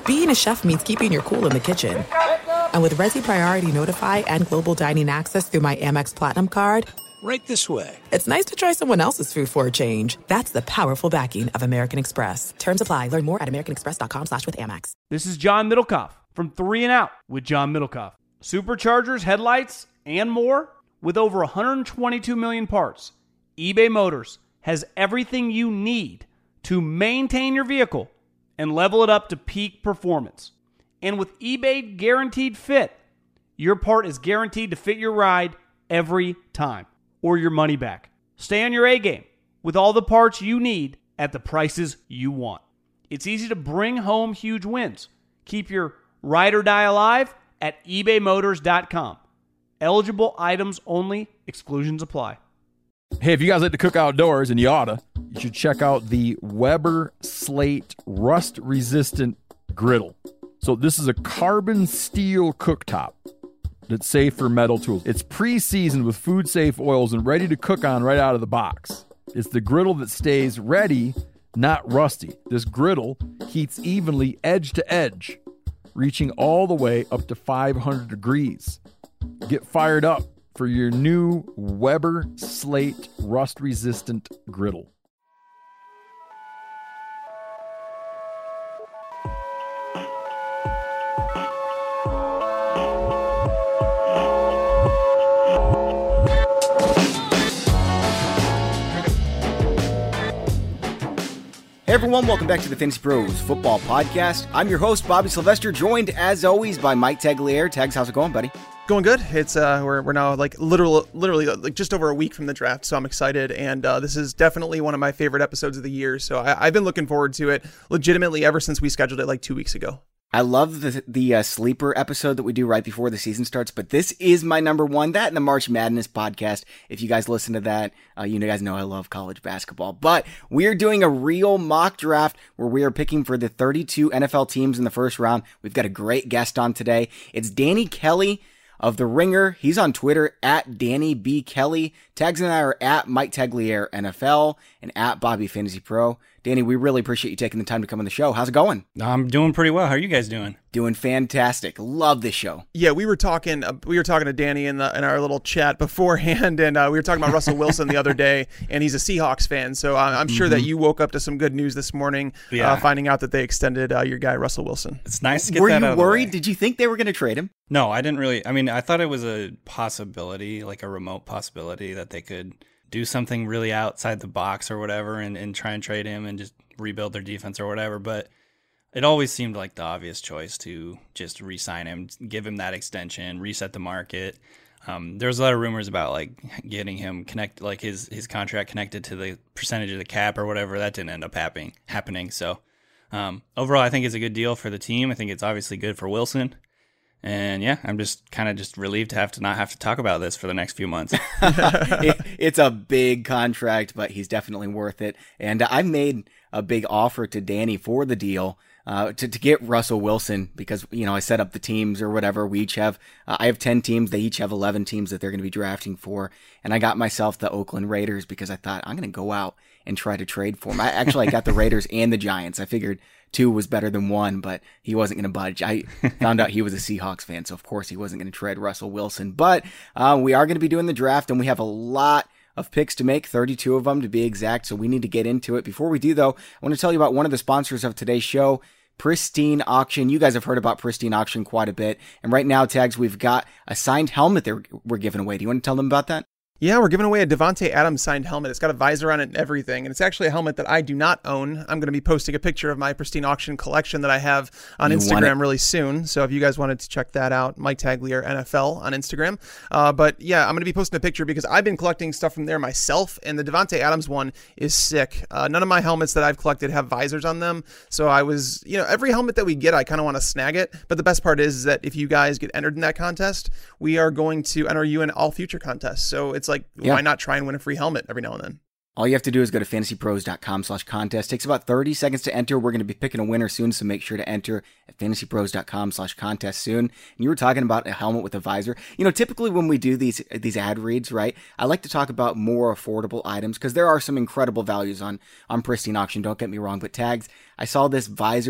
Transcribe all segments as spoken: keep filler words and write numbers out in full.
being a chef means keeping your cool in the kitchen. And with Resi Priority Notify and Global Dining Access through my Amex Platinum card, right this way. It's nice to try someone else's food for a change. That's the powerful backing of American Express. Terms apply. Learn more at americanexpress.com slash with Amex. This is John Middlecoff from Three and Out with John Middlecoff. Superchargers, headlights, and more. With over one hundred twenty-two million parts, eBay Motors has everything you need to maintain your vehicle and level it up to peak performance. And with eBay Guaranteed Fit, your part is guaranteed to fit your ride every time, or your money back. Stay on your A game with all the parts you need at the prices you want. It's easy to bring home huge wins. Keep your ride or die alive at ebay motors dot com. Eligible items only. Exclusions apply. Hey, if you guys like to cook outdoors, and you oughta, you should check out the Weber Slate rust-resistant griddle. So this is a carbon steel cooktop that's safe for metal tools. It's pre-seasoned with food-safe oils and ready to cook on right out of the box. It's the griddle that stays ready, not rusty. This griddle heats evenly edge to edge, reaching all the way up to five hundred degrees. Get fired up for your new Weber Slate rust-resistant griddle. Hey everyone, welcome back to the Fantasy Pros Football Podcast. I'm your host, Bobby Sylvester, joined as always by Mike Tagliere. Tags, how's it going, buddy? Going good. It's uh, we're we're now like literal, literally like just over a week from the draft, so I'm excited. And uh, this is definitely one of my favorite episodes of the year. So I, I've been looking forward to it legitimately ever since we scheduled it like two weeks ago. I love the the uh, sleeper episode that we do right before the season starts, but this is my number one. That and the March Madness podcast. If you guys listen to that, uh, you guys know I love college basketball. But we're doing a real mock draft where we are picking for the thirty-two N F L teams in the first round. We've got a great guest on today. It's Danny Kelly of The Ringer. He's on Twitter at Danny B. Kelly. Tags and I are at Mike Tagliere N F L and at Bobby Fantasy Pro. Danny, we really appreciate you taking the time to come on the show. How's it going? I'm doing pretty well. How are you guys doing? Doing fantastic. Love this show. Yeah, we were talking. Uh, we were talking to Danny in the in our little chat beforehand, and uh, we were talking about Russell Wilson the other day, and he's a Seahawks fan. So uh, I'm sure mm-hmm. that you woke up to some good news this morning, yeah. uh, finding out that they extended uh, your guy Russell Wilson. It's nice to get were that out you of the worried? way. Did you think they were going to trade him? No, I didn't really. I mean, I thought it was a possibility, like a remote possibility, that they could do something really outside the box or whatever, and, and try and trade him and just rebuild their defense or whatever. But it always seemed like the obvious choice to just re-sign him, give him that extension, reset the market. Um, there was a lot of rumors about like getting him connected, like his his contract connected to the percentage of the cap or whatever. That didn't end up happening. Happening. So um, overall, I think it's a good deal for the team. I think it's obviously good for Wilson. And yeah, I'm just kind of just relieved to have to not have to talk about this for the next few months. it, it's a big contract, but he's definitely worth it. And I made a big offer to Danny for the deal uh, to, to get Russell Wilson because, you know, I set up the teams or whatever. We each have, uh, I have ten teams. They each have eleven teams that they're going to be drafting for. And I got myself the Oakland Raiders because I thought I'm going to go out and try to trade for him. I actually I got the Raiders and the Giants. I figured two was better than one, but he wasn't going to budge. I found out he was a Seahawks fan, so of course he wasn't going to trade Russell Wilson. But uh, we are going to be doing the draft, and we have a lot of picks to make, thirty-two of them to be exact, so we need to get into it. Before we do, though, I want to tell you about one of the sponsors of today's show, Pristine Auction. You guys have heard about Pristine Auction quite a bit, and right now, Tags, we've got a signed helmet that we're giving away. Do you want to tell them about that? Yeah, we're giving away a Devontae Adams signed helmet. It's got a visor on it and everything, and it's actually a helmet that I do not own. I'm going to be posting a picture of my Pristine Auction collection that I have on you Instagram really soon, so if you guys wanted to check that out, Mike Tagliere N F L on Instagram. Uh, but yeah, I'm going to be posting a picture because I've been collecting stuff from there myself, and the Devontae Adams one is sick. Uh, none of my helmets that I've collected have visors on them, so I was, you know, every helmet that we get, I kind of want to snag it, but the best part is, is that if you guys get entered in that contest, we are going to enter you in all future contests, so it's like, yeah. Why not try and win a free helmet every now and then? All you have to do is go to fantasypros.com slash contest. Takes about thirty seconds to enter. We're going to be picking a winner soon, so make sure to enter at fantasypros.com slash contest soon. And you were talking about a helmet with a visor. You know, typically when we do these these ad reads, right, I like to talk about more affordable items because there are some incredible values on, on Pristine Auction. Don't get me wrong, but Tags, I saw this visored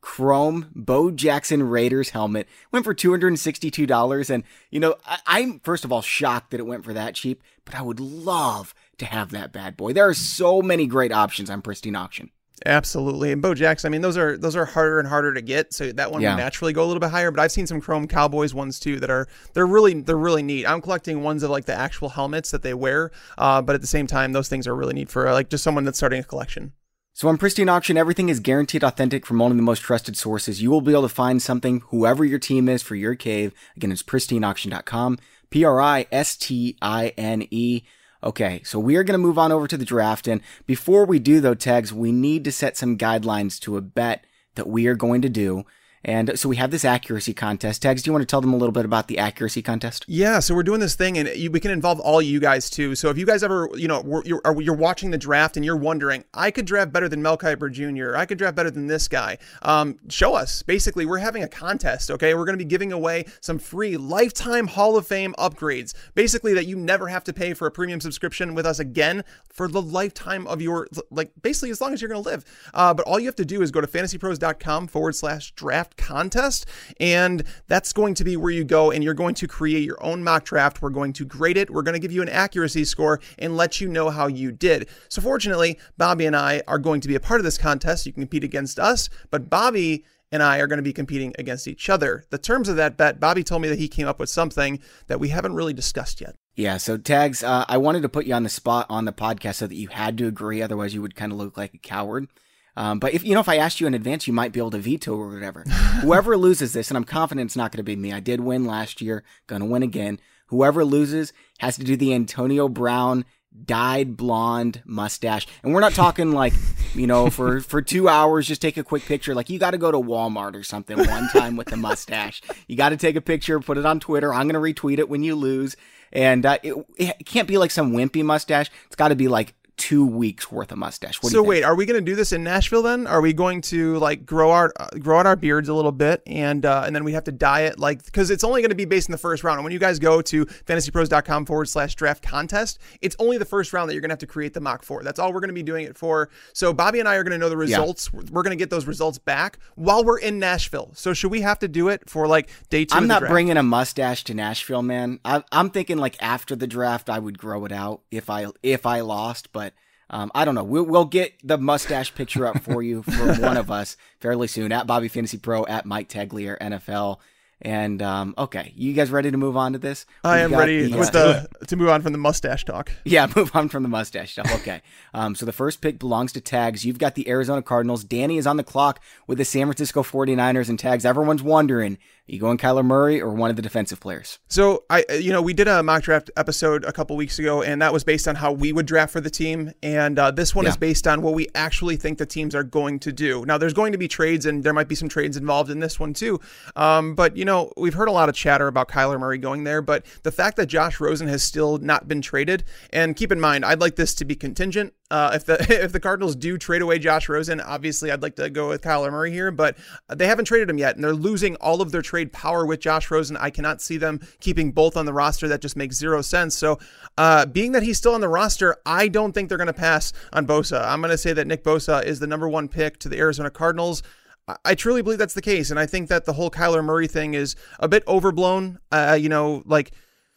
chrome Bo Jackson Raiders helmet. Went for two hundred sixty-two dollars. And, you know, I, I'm first of all shocked that it went for that cheap, but I would love to have that bad boy. There are so many great options on Pristine Auction. Absolutely. And Bo Jackson, I mean, those are those are harder and harder to get. So that one Yeah. would naturally go a little bit higher. But I've seen some Chrome Cowboys ones too that are they're really they're really neat. I'm collecting ones of like the actual helmets that they wear. Uh, but at the same time, those things are really neat for uh, like just someone that's starting a collection. So on Pristine Auction, everything is guaranteed authentic from one of the most trusted sources. You will be able to find something, whoever your team is, for your cave. Again, it's pristine auction dot com. P R I S T I N E. Okay, so we are going to move on over to the draft. And before we do, though, Tags, we need to set some guidelines to a bet that we are going to do. And so we have this accuracy contest. Tags, do you want to tell them a little bit about the accuracy contest? Yeah, so we're doing this thing, and you, we can involve all you guys too. So if you guys ever, you know, were, you're, are, you're watching the draft and you're wondering, I could draft better than Mel Kiper Junior I could draft better than this guy. Um, show us. Basically, we're having a contest. Okay, we're going to be giving away some free lifetime Hall of Fame upgrades. Basically, that you never have to pay for a premium subscription with us again for the lifetime of your, like, basically as long as you're going to live. Uh, but all you have to do is go to fantasy pros dot com forward slash draft contest, and that's going to be where you go, and you're going to create your own mock draft. We're going to grade it. We're going to give you an accuracy score and let you know how you did. So fortunately, Bobby and I are going to be a part of this contest. You can compete against us, but Bobby and I are going to be competing against each other. The terms of that bet, Bobby told me that he came up with something that we haven't really discussed yet. Yeah, so Tags, uh, I wanted to put you on the spot on the podcast so that you had to agree. Otherwise, you would kind of look like a coward. Um, but if, you know, if I asked you in advance, you might be able to veto or whatever. Whoever loses this, and I'm confident it's not going to be me. I did win last year, going to win again. Whoever loses has to do the Antonio Brown dyed blonde mustache. And we're not talking like, you know, for, for two hours, just take a quick picture. Like, you got to go to Walmart or something one time with the mustache. You got to take a picture, put it on Twitter. I'm going to retweet it when you lose. And uh, it, it can't be like some wimpy mustache. It's got to be like two weeks worth of mustache. What do so you think? wait, are we going to do this in Nashville then? Are we going to like grow our uh, grow out our beards a little bit, and uh, and then we have to dye it, like, because it's only going to be based in the first round. And when you guys go to fantasy pros dot com forward slash draft contest, it's only the first round that you're going to have to create the mock for. That's all we're going to be doing it for. So Bobby and I are going to know the results. Yeah. We're going to get those results back while we're in Nashville. So should we have to do it for like day two? I'm of the not draft? bringing a mustache to Nashville, man. I, I'm thinking like after the draft, I would grow it out if I if I lost, but. Um, I don't know. We'll, we'll get the mustache picture up for you from one of us fairly soon at Bobby Fantasy Pro, at Mike Taglier N F L. And, um, okay, you guys ready to move on to this? I We've am got ready the, with uh, the to move on from the mustache talk. Yeah, move on from the mustache stuff. Okay. Um, so the first pick belongs to Tags. You've got the Arizona Cardinals. Danny is on the clock with the San Francisco forty-niners, and Tags, everyone's wondering, are you going Kyler Murray or one of the defensive players? So I, you know, we did a mock draft episode a couple weeks ago, and that was based on how we would draft for the team. And uh, this one Yeah. is based on what we actually think the teams are going to do. Now, there's going to be trades, and there might be some trades involved in this one too. Um, but you know, we've heard a lot of chatter about Kyler Murray going there, but the fact that Josh Rosen has still not been traded, and keep in mind, I'd like this to be contingent. Uh, if the if the Cardinals do trade away Josh Rosen, obviously I'd like to go with Kyler Murray here, but they haven't traded him yet, and they're losing all of their trade power with Josh Rosen. I cannot see them keeping both on the roster. That just makes zero sense. So uh, being that he's still on the roster, I don't think they're going to pass on Bosa. I'm going to say that Nick Bosa is the number one pick to the Arizona Cardinals. I truly believe that's the case, and I think that the whole Kyler Murray thing is a bit overblown. Uh, you know, like,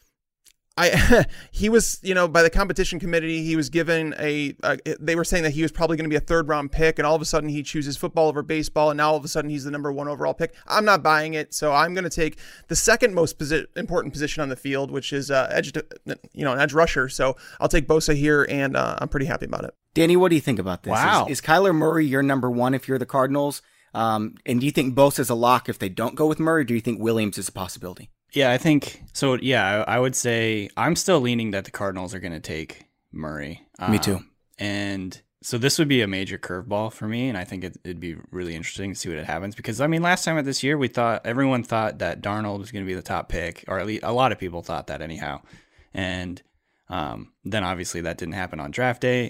I he was, you know, by the competition committee, he was given a, uh, they were saying that he was probably going to be a third round pick, and all of a sudden he chooses football over baseball, and now all of a sudden he's the number one overall pick. I'm not buying it, so I'm going to take the second most posi- important position on the field, which is uh, edge, to, you know, an edge rusher. So I'll take Bosa here, and uh, I'm pretty happy about it. Danny, what do you think about this? Wow. Is, is Kyler Murray your number one if you're the Cardinals? Um, and do you think Bosa's a lock if they don't go with Murray? Or do you think Williams is a possibility? Yeah, I think so. Yeah, I, I would say I'm still leaning that the Cardinals are going to take Murray. Me too. Um, and so this would be a major curveball for me, and I think it, it'd be really interesting to see what happens because I mean, last time at this year, we thought everyone thought that Darnold was going to be the top pick, or at least a lot of people thought that anyhow. And um, then obviously that didn't happen on draft day.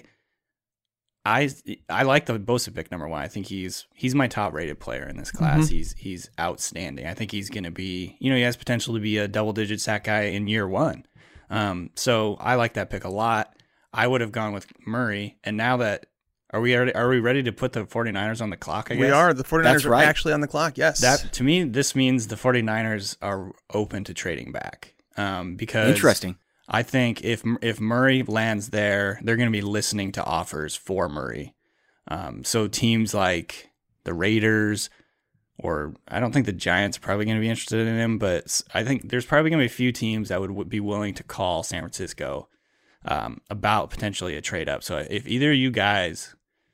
I I like the Bosa pick number one. I think he's he's my top rated player in this class. Mm-hmm. He's he's outstanding. I think he's going to be, you know, he has potential to be a double digit sack guy in year one. Um, so I like that pick a lot. I would have gone with Murray, and now that Are we already, are we ready to put the 49ers on the clock, I guess? We are. The 49ers That's are right. actually on the clock, yes. That, to me, this means the 49ers are open to trading back. Um, because Interesting. I think if if Murray lands there, they're going to be listening to offers for Murray. Um, so teams like the Raiders, or I don't think the Giants are probably going to be interested in him, but I think there's probably going to be a few teams that would, would be willing to call San Francisco um, about potentially a trade up. So if either of you guys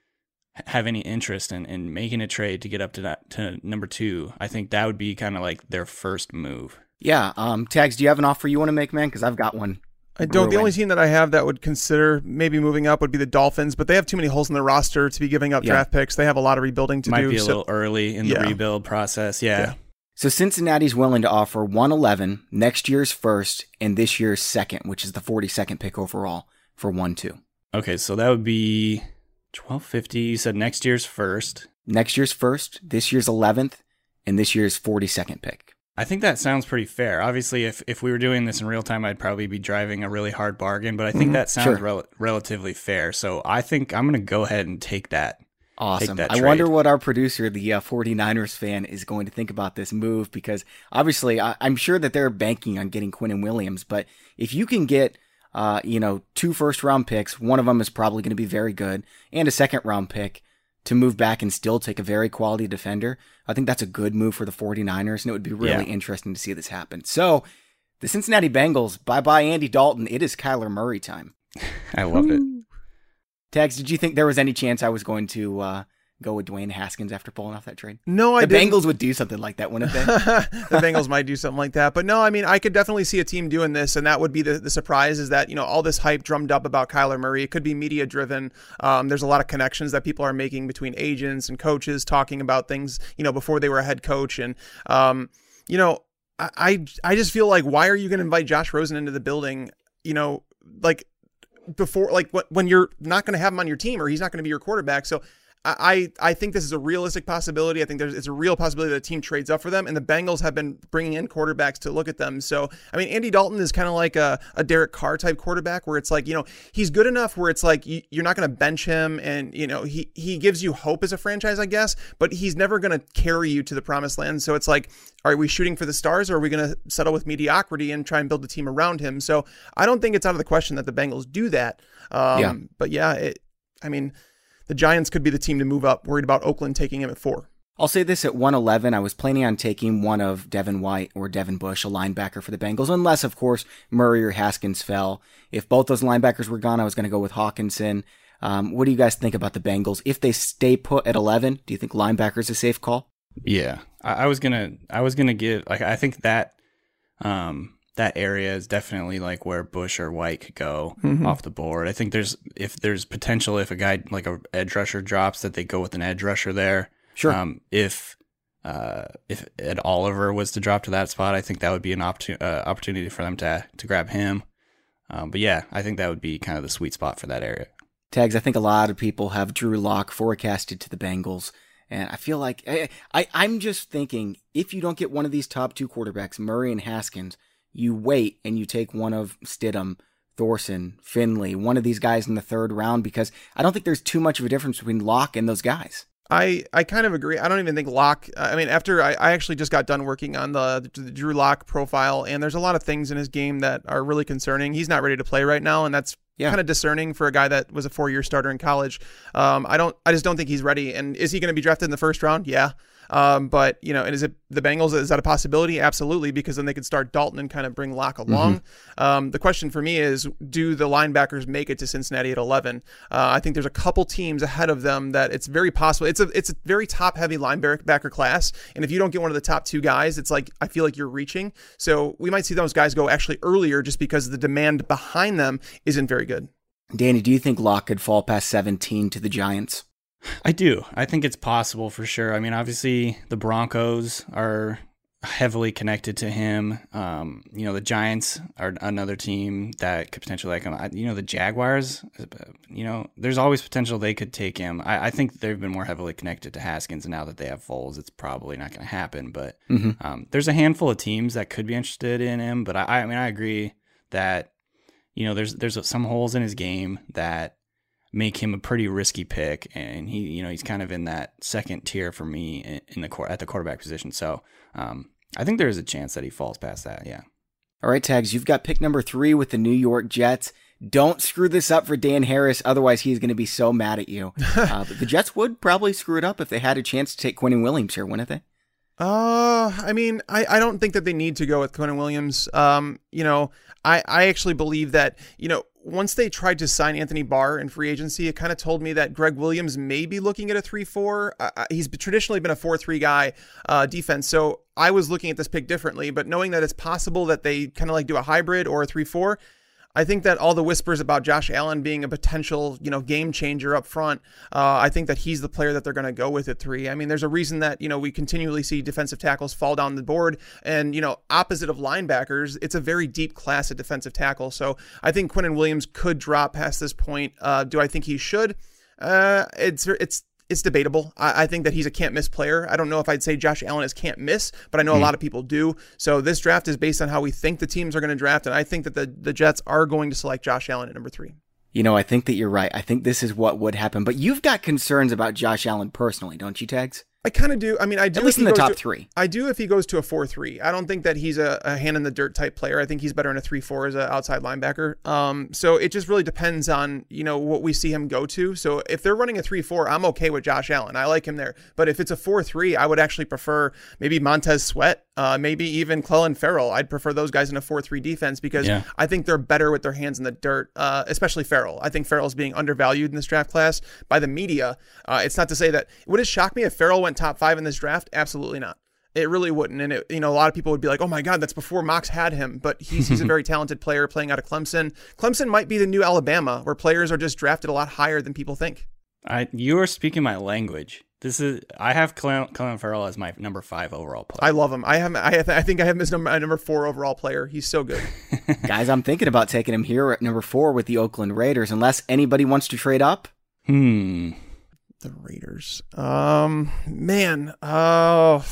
have any interest in, in making a trade to get up to that, to number two, I think that would be kind of like their first move. Yeah. Um, Tags, do you have an offer you want to make, man? Because I've got one. I don't. The brewing. only team that I have that would consider maybe moving up would be the Dolphins, but they have too many holes in their roster to be giving up Yeah. draft picks. They have a lot of rebuilding to Might do. be a so- little early in the Yeah. rebuild process. Yeah. Yeah. So Cincinnati's willing to offer one eleven, next year's first, and this year's second, which is the forty-second pick overall for one two. Okay, so that would be twelve fifty. You said next year's first. Next year's first, this year's eleventh, and this year's forty-second pick. I think that sounds pretty fair. Obviously, if, if we were doing this in real time, I'd probably be driving a really hard bargain, but I think that sounds Sure. rel- relatively fair. So I think I'm going to go ahead and take that. Awesome. that I trade. wonder what our producer, the uh, 49ers fan, is going to think about this move, because obviously I- I'm sure that they're banking on getting Quinnen Williams, but if you can get uh, you know, two first round picks, one of them is probably going to be very good, and a second round pick to move back and still take a very quality defender, I think that's a good move for the 49ers, and it would be really Yeah. interesting to see this happen. So the Cincinnati Bengals, bye-bye Andy Dalton. It is Kyler Murray time. I love it. Tags, did you think there was any chance I was going to uh, go with Dwayne Haskins after pulling off that trade? No, I the didn't. Bengals would do something like that, wouldn't they? The Bengals might do something like that. But no, I mean, I could definitely see a team doing this, and that would be the, the surprise is that, you know, all this hype drummed up about Kyler Murray, it could be media driven. Um, there's a lot of connections that people are making between agents and coaches talking about things, you know, before they were a head coach. And, um, you know, I, I, I just feel like, why are you going to invite Josh Rosen into the building, you know, like before, like when you're not going to have him on your team or he's not going to be your quarterback. So I, I think this is a realistic possibility. I think there's it's a real possibility that a team trades up for them, and the Bengals have been bringing in quarterbacks to look at them. So, I mean, Andy Dalton is kind of like a, a Derek Carr type quarterback where it's like, you know, he's good enough where it's like you, you're not going to bench him, and, you know, he, he gives you hope as a franchise, I guess, but he's never going to carry you to the promised land. So it's like, are we shooting for the stars, or are we going to settle with mediocrity and try and build a team around him? So I don't think it's out of the question that the Bengals do that. Um, Yeah. But yeah, it, I mean, the Giants could be the team to move up, worried about Oakland taking him at four. I'll say this, at one eleven, I was planning on taking one of Devin White or Devin Bush, a linebacker for the Bengals, unless, of course, Murray or Haskins fell. If both those linebackers were gone, I was going to go with Hawkinson. Um, what do you guys think about the Bengals? If they stay put at eleven, do you think linebacker is a safe call? Yeah, I, I was gonna, I was gonna give like I think that, um, that area is definitely like where Bush or White could go Mm-hmm. off the board. I think there's if there's potential if a guy like a edge rusher drops that they go with an edge rusher there. Sure. Um, if uh, if Ed Oliver was to drop to that spot, I think that would be an opportunity uh, opportunity for them to to grab him. Um, but yeah, I think that would be kind of the sweet spot for that area. Tags, I think a lot of people have Drew Lock forecasted to the Bengals. And I feel like I, I, I'm just thinking, if you don't get one of these top two quarterbacks, Murray and Haskins, you wait and you take one of Stidham, Thorson, Finley, one of these guys in the third round, because I don't think there's too much of a difference between Lock and those guys. I, I kind of agree. I don't even think Locke, I mean, after I, I actually just got done working on the, the Drew Lock profile, and there's a lot of things in his game that are really concerning. He's not ready to play right now, and that's Yeah. kind of discerning for a guy that was a four-year starter in college. Um, I don't, I just don't think he's ready. And is he going to be drafted in the first round? Yeah. Um, but, you know, and is it the Bengals? Is that a possibility? Absolutely, because then they could start Dalton and kind of bring Locke along. Mm-hmm. Um, the question for me is, do the linebackers make it to Cincinnati at eleven? Uh, I think there's a couple teams ahead of them that it's very possible. It's a it's a very top-heavy linebacker class, and if you don't get one of the top two guys, it's like I feel like you're reaching. So we might see those guys go actually earlier just because the demand behind them isn't very good. Danny, do you think Locke could fall past seventeen to the Giants? I do. I think it's possible for sure. I mean, obviously the Broncos are heavily connected to him. Um, you know, the Giants are another team that could potentially like him. I, you know, the Jaguars, you know, there's always potential they could take him. I, I think they've been more heavily connected to Haskins, and now that they have Foles, it's probably not going to happen. But Mm-hmm. um, there's a handful of teams that could be interested in him. But I, I mean, I agree that, you know, there's there's some holes in his game that make him a pretty risky pick, and he, you know, he's kind of in that second tier for me in, in the at the quarterback position. So um, I think there is a chance that he falls past that. Yeah. All right, Tags, you've got pick number three with the New York Jets. Don't screw this up for Dan Harris, otherwise he's going to be so mad at you. uh, but the Jets would probably screw it up if they had a chance to take Quinnen Williams here, wouldn't they? Uh, I mean, I, I don't think that they need to go with Quinnen Williams. Um, you know, I, I actually believe that, you know, once they tried to sign Anthony Barr in free agency, it kind of told me that Greg Williams may be looking at a three four. Uh, he's traditionally been a four three guy, uh, defense. So I was looking at this pick differently, but knowing that it's possible that they kind of like do a hybrid or a three four, I think that all the whispers about Josh Allen being a potential, you know, game changer up front, uh, I think that he's the player that they're going to go with at three. I mean, there's a reason that, you know, we continually see defensive tackles fall down the board, and, you know, opposite of linebackers, it's a very deep class at defensive tackle. So I think Quinnen Williams could drop past this point. Uh, do I think he should? Uh, it's, it's, It's debatable. I, I think that he's a can't miss player. I don't know if I'd say Josh Allen is can't miss, but I know mm. a lot of people do. So this draft is based on how we think the teams are going to draft, and I think that the, the Jets are going to select Josh Allen at number three. You know, I think that you're right. I think this is what would happen. But you've got concerns about Josh Allen personally, don't you, Tags? I kind of do. I mean, I do. At least in the top to, three. I do if he goes to a four three. I don't think that he's a, a hand in the dirt type player. I think he's better in a three four as an outside linebacker. Um, so it just really depends on, you know, what we see him go to. So if they're running a three four, I'm okay with Josh Allen. I like him there. But if it's a four three, I would actually prefer maybe Montez Sweat, uh, maybe even Clelin Ferrell. I'd prefer those guys in a four three defense because yeah. I think they're better with their hands in the dirt, uh, especially Ferrell. I think Ferrell's being undervalued in this draft class by the media. Uh, it's not to say that, would it shock me if Ferrell went top five in this draft? Absolutely not. It really wouldn't. And it, you know, a lot of people would be like, oh my God, that's before Mox had him. But he's he's a very talented player playing out of Clemson. Clemson might be the new Alabama, where players are just drafted a lot higher than people think. I you are speaking my language. This is I have Clelin Ferrell as my number five overall player. I love him. I have I, I think I have him as number my number four overall player. He's so good. Guys, I'm thinking about taking him here at number four with the Oakland Raiders, unless anybody wants to trade up. Hmm. The Raiders. Um, man. Oh.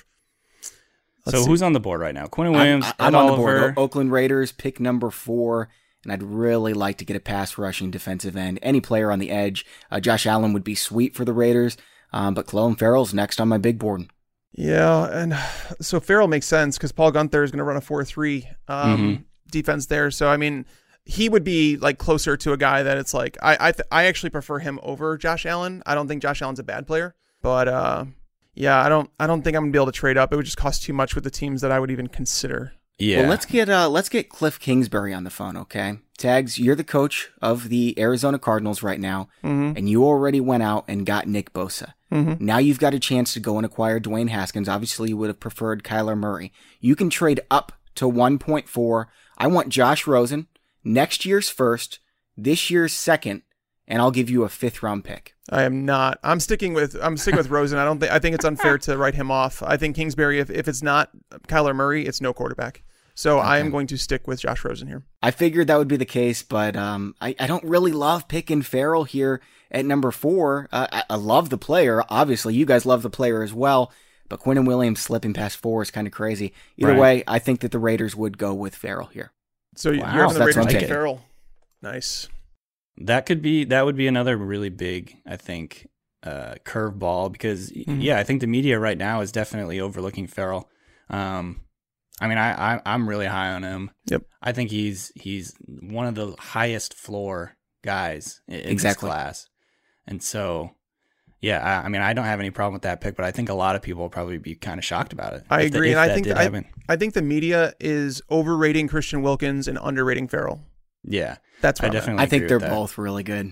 So see. Who's on the board right now? Quinnen Williams, I'm, I'm Ed on Oliver. the board. O- Oakland Raiders, pick number four. And I'd really like to get a pass rushing defensive end. Any player on the edge. Uh, Josh Allen would be sweet for the Raiders. Um, but Clelin Ferrell's next on my big board. Yeah. And so Ferrell makes sense because Paul Gunther is going to run a four three um, mm-hmm. defense there. So, I mean, he would be like closer to a guy that it's like, I I, th- I actually prefer him over Josh Allen. I don't think Josh Allen's a bad player, but uh, yeah, I don't, I don't think I'm gonna be able to trade up. It would just cost too much with the teams that I would even consider. Yeah. Well, let's get, uh, let's get Cliff Kingsbury on the phone. Okay. Tags, you're the coach of the Arizona Cardinals right now. Mm-hmm. And you already went out and got Nick Bosa. Mm-hmm. Now you've got a chance to go and acquire Dwayne Haskins. Obviously you would have preferred Kyler Murray. You can trade up to one point four. I want Josh Rosen. Next year's first, this year's second, and I'll give you a fifth round pick. I am not. I'm sticking with. I'm sticking with Rosen. I don't think. I think it's unfair to write him off. I think Kingsbury. If, if it's not Kyler Murray, it's no quarterback. So okay. I am going to stick with Josh Rosen here. I figured that would be the case, but um, I, I don't really love picking Ferrell here at number four. Uh, I, I love the player. Obviously, you guys love the player as well. But Quinnen Williams slipping past four is kind of crazy. Either right. way, I think that the Raiders would go with Ferrell here. So wow, you're having the Raiders take Ferrell. Nice. That could be, that would be another really big, I think, uh, curveball because, mm-hmm. yeah, I think the media right now is definitely overlooking Ferrell. Um, I mean, I, I, I'm really high on him. Yep. I think he's he's one of the highest floor guys in exactly. this class. And so, yeah, I, I mean, I don't have any problem with that pick, but I think a lot of people will probably be kind of shocked about it. I agree. The, and I think that I, I think the media is overrating Christian Wilkins and underrating Ferrell. Yeah. That's what I definitely I think they're that. both really good.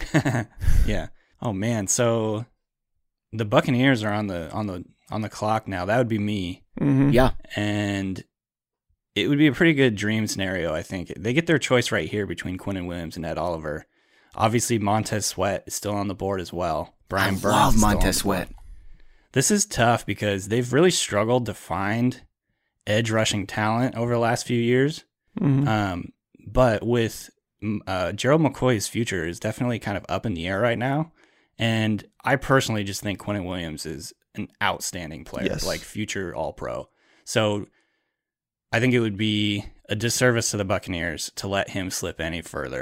Yeah. Oh man, so the Buccaneers are on the on the on the clock now. That would be me. Mm-hmm. Yeah. And it would be a pretty good dream scenario, I think. They get their choice right here between Quinnen Williams and Ed Oliver. Obviously, Montez Sweat is still on the board as well. Brian I Burns love is still Montez on the Sweat. board. This is tough because they've really struggled to find edge rushing talent over the last few years. Mm-hmm. Um, but with uh, Gerald McCoy's future is definitely kind of up in the air right now. And I personally just think Quinnen Williams is an outstanding player, yes. like future All-Pro. So I think it would be a disservice to the Buccaneers to let him slip any further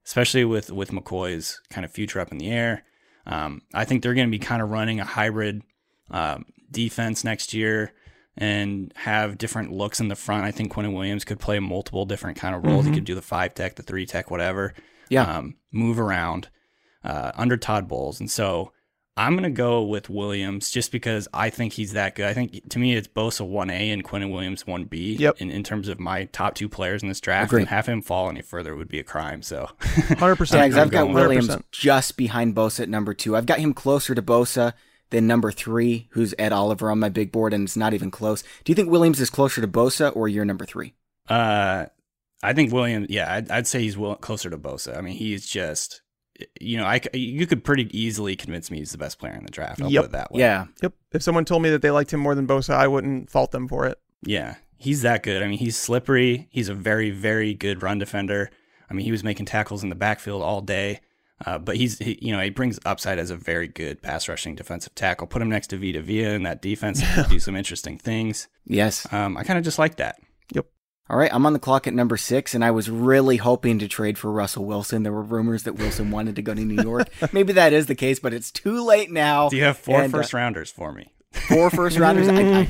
especially with, with McCoy's kind of future up in the air. Um, I think they're going to be kind of running a hybrid um, defense next year and have different looks in the front. I think Quinnen Williams could play multiple different kind of roles. Mm-hmm. He could do the five tech, the three tech, whatever. Yeah. Um, move around uh, under Todd Bowles. And so I'm going to go with Williams just because I think he's that good. I think, to me, it's Bosa one A and Quinnen Williams one B yep. in, in terms of my top two players in this draft. Agreed. And have him fall any further would be a crime. So one hundred percent. Tags, I've got Williams one hundred percent. just behind Bosa at number two. I've got him closer to Bosa than number three, who's Ed Oliver on my big board, and it's not even close. Do you think Williams is closer to Bosa or you're number three? Uh, I think Williams, yeah, I'd, I'd say he's will, closer to Bosa. I mean, he's just, you know, I, you could pretty easily convince me he's the best player in the draft. I'll Yep. put it that way. Yeah. Yep. If someone told me that they liked him more than Bosa, I wouldn't fault them for it. Yeah, he's that good. I mean, he's slippery. He's a very, very good run defender. I mean, he was making tackles in the backfield all day. Uh, but he's, he, you know, he brings upside as a very good pass rushing defensive tackle. Put him next to Vita Vea in that defense and do some interesting things. Yes. Um, I kind of just like that. Yep. All right, I'm on the clock at number six, and I was really hoping to trade for Russell Wilson. There were rumors that Wilson wanted to go to New York. Maybe that is the case, but it's too late now. Do you have four and, first uh, rounders for me? Four first rounders? I, I,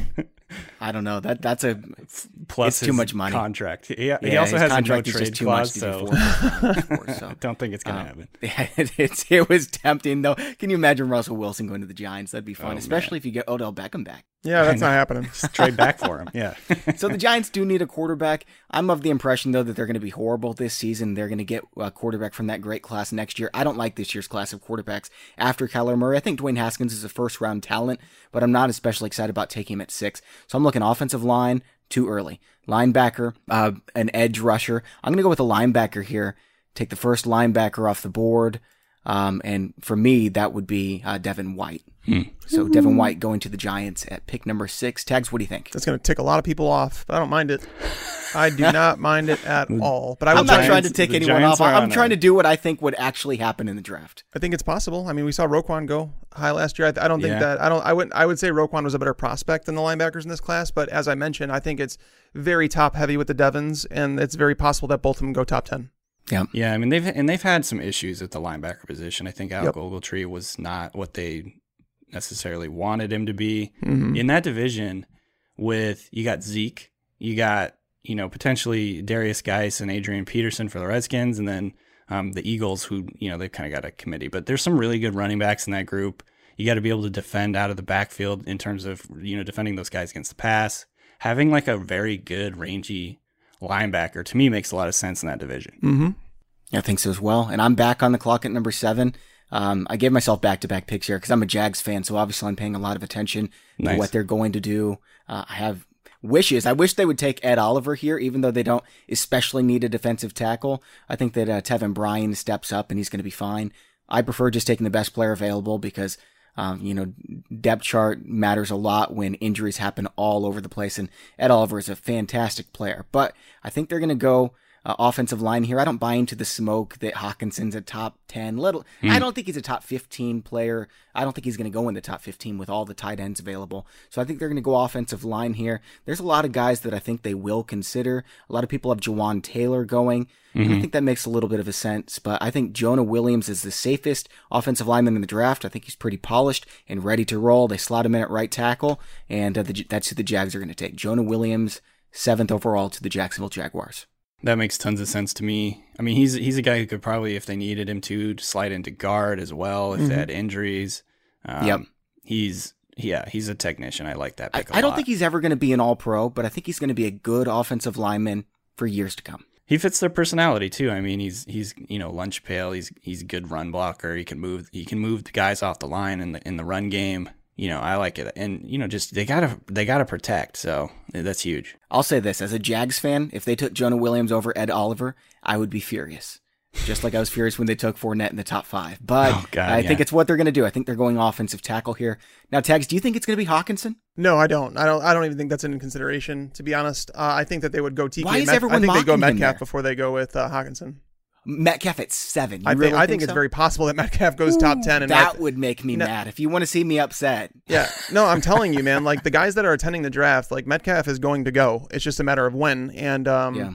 I don't know. That That's a Plus it's too his much money. Contract. He, he Yeah, also his has a no contract is trade just too clause, much to so do four first rounders for, so. I don't think it's going to Um, happen. Yeah, it, it's, it was tempting, though. Can you imagine Russell Wilson going to the Giants? That'd be fun, Oh, especially man. if you get Odell Beckham back. Yeah, that's not happening. Just trade back for him. Yeah. So the Giants do need a quarterback. I'm of the impression, though, that they're going to be horrible this season. They're going to get a quarterback from that great class next year. I don't like this year's class of quarterbacks after Kyler Murray. I think Dwayne Haskins is a first-round talent, but I'm not especially excited about taking him at six. So I'm looking offensive line, too early. Linebacker, uh, an edge rusher. I'm going to go with a linebacker here. Take the first linebacker off the board. Um, and for me, that would be uh, Devin White. Hmm. So Devin White going to the Giants at pick number six. Tags, what do you think? That's going to tick a lot of people off, but I don't mind it. I do not mind it at all. But I will I'm not try trying and- to take the anyone Giants off. are I'm on trying a- to do what I think would actually happen in the draft. I think it's possible. I mean, we saw Roquan go high last year. I, I don't think Yeah. that I don't. I would. I would say Roquan was a better prospect than the linebackers in this class. But as I mentioned, I think it's very top heavy with the Devons, and it's very possible that both of them go top ten. Yeah. Yeah, I mean they've and they've had some issues at the linebacker position. I think Al Yep. Ogletree was not what they necessarily wanted him to be Mm-hmm. in that division. With you got Zeke, you got you know potentially Darius Geis and Adrian Peterson for the Redskins, and then um, the Eagles, who you know they've kind of got a committee. But there's some really good running backs in that group. You got to be able to defend out of the backfield in terms of you know defending those guys against the pass. Having like a very good rangy linebacker to me makes a lot of sense in that division. Mm-hmm. I think so as well. And I'm back on the clock at number seven. Um, I gave myself back-to-back picks here because I'm a Jags fan, so obviously I'm paying a lot of attention to Nice. what they're going to do. Uh, I have wishes. I wish they would take Ed Oliver here, even though they don't especially need a defensive tackle. I think that uh, Tevin Bryan steps up and he's going to be fine. I prefer just taking the best player available because, um, you know, depth chart matters a lot when injuries happen all over the place. And Ed Oliver is a fantastic player, but I think they're going to go Uh, offensive line here. I don't buy into the smoke that Hawkinson's a top ten. Little, Hmm. I don't think he's a top fifteen player. I don't think he's going to go in the top fifteen with all the tight ends available. So I think they're going to go offensive line here. There's a lot of guys that I think they will consider. A lot of people have Jawan Taylor going. And I think that makes a little bit of a sense, but I think Jonah Williams is the safest offensive lineman in the draft. I think he's pretty polished and ready to roll. They slot him in at right tackle, and uh, the, that's who the Jags are going to take. Jonah Williams, seventh overall to the Jacksonville Jaguars. That makes tons of sense to me. I mean, he's he's a guy who could probably, if they needed him to, slide into guard as well if Mm-hmm. they had injuries. Um, Yep. He's yeah, he's a technician. I like that I, pick a I don't lot. think he's ever going to be an all-pro, but I think he's going to be a good offensive lineman for years to come. He fits their personality too. I mean, he's he's you know lunch pail. He's he's a good run blocker. He can move. He can move the guys off the line in the in the run game. You know, I like it. And you know, just they gotta they gotta protect. So that's huge. I'll say this, as a Jags fan, if they took Jonah Williams over Ed Oliver, I would be furious. Just like I was furious when they took Fournette in the top five. But Oh, God, I yeah. think it's what they're going to do. I think they're going offensive tackle here. Now, Tags, do you think it's going to be Hawkinson? No, I don't. I don't. I don't even think that's in consideration. To be honest, uh, I think that they would go T K. Why is Met- everyone I think they go mocking him Metcalf there? before they go with uh, Hawkinson. Metcalf at seven. You I think. really I think it's so? very possible that Metcalf goes top ten. And That Met- would make me No. mad. If you want to see me upset. Yeah, no, I'm telling you, man. Like the guys that are attending the draft, like Metcalf is going to go. It's just a matter of when. And um, Yeah.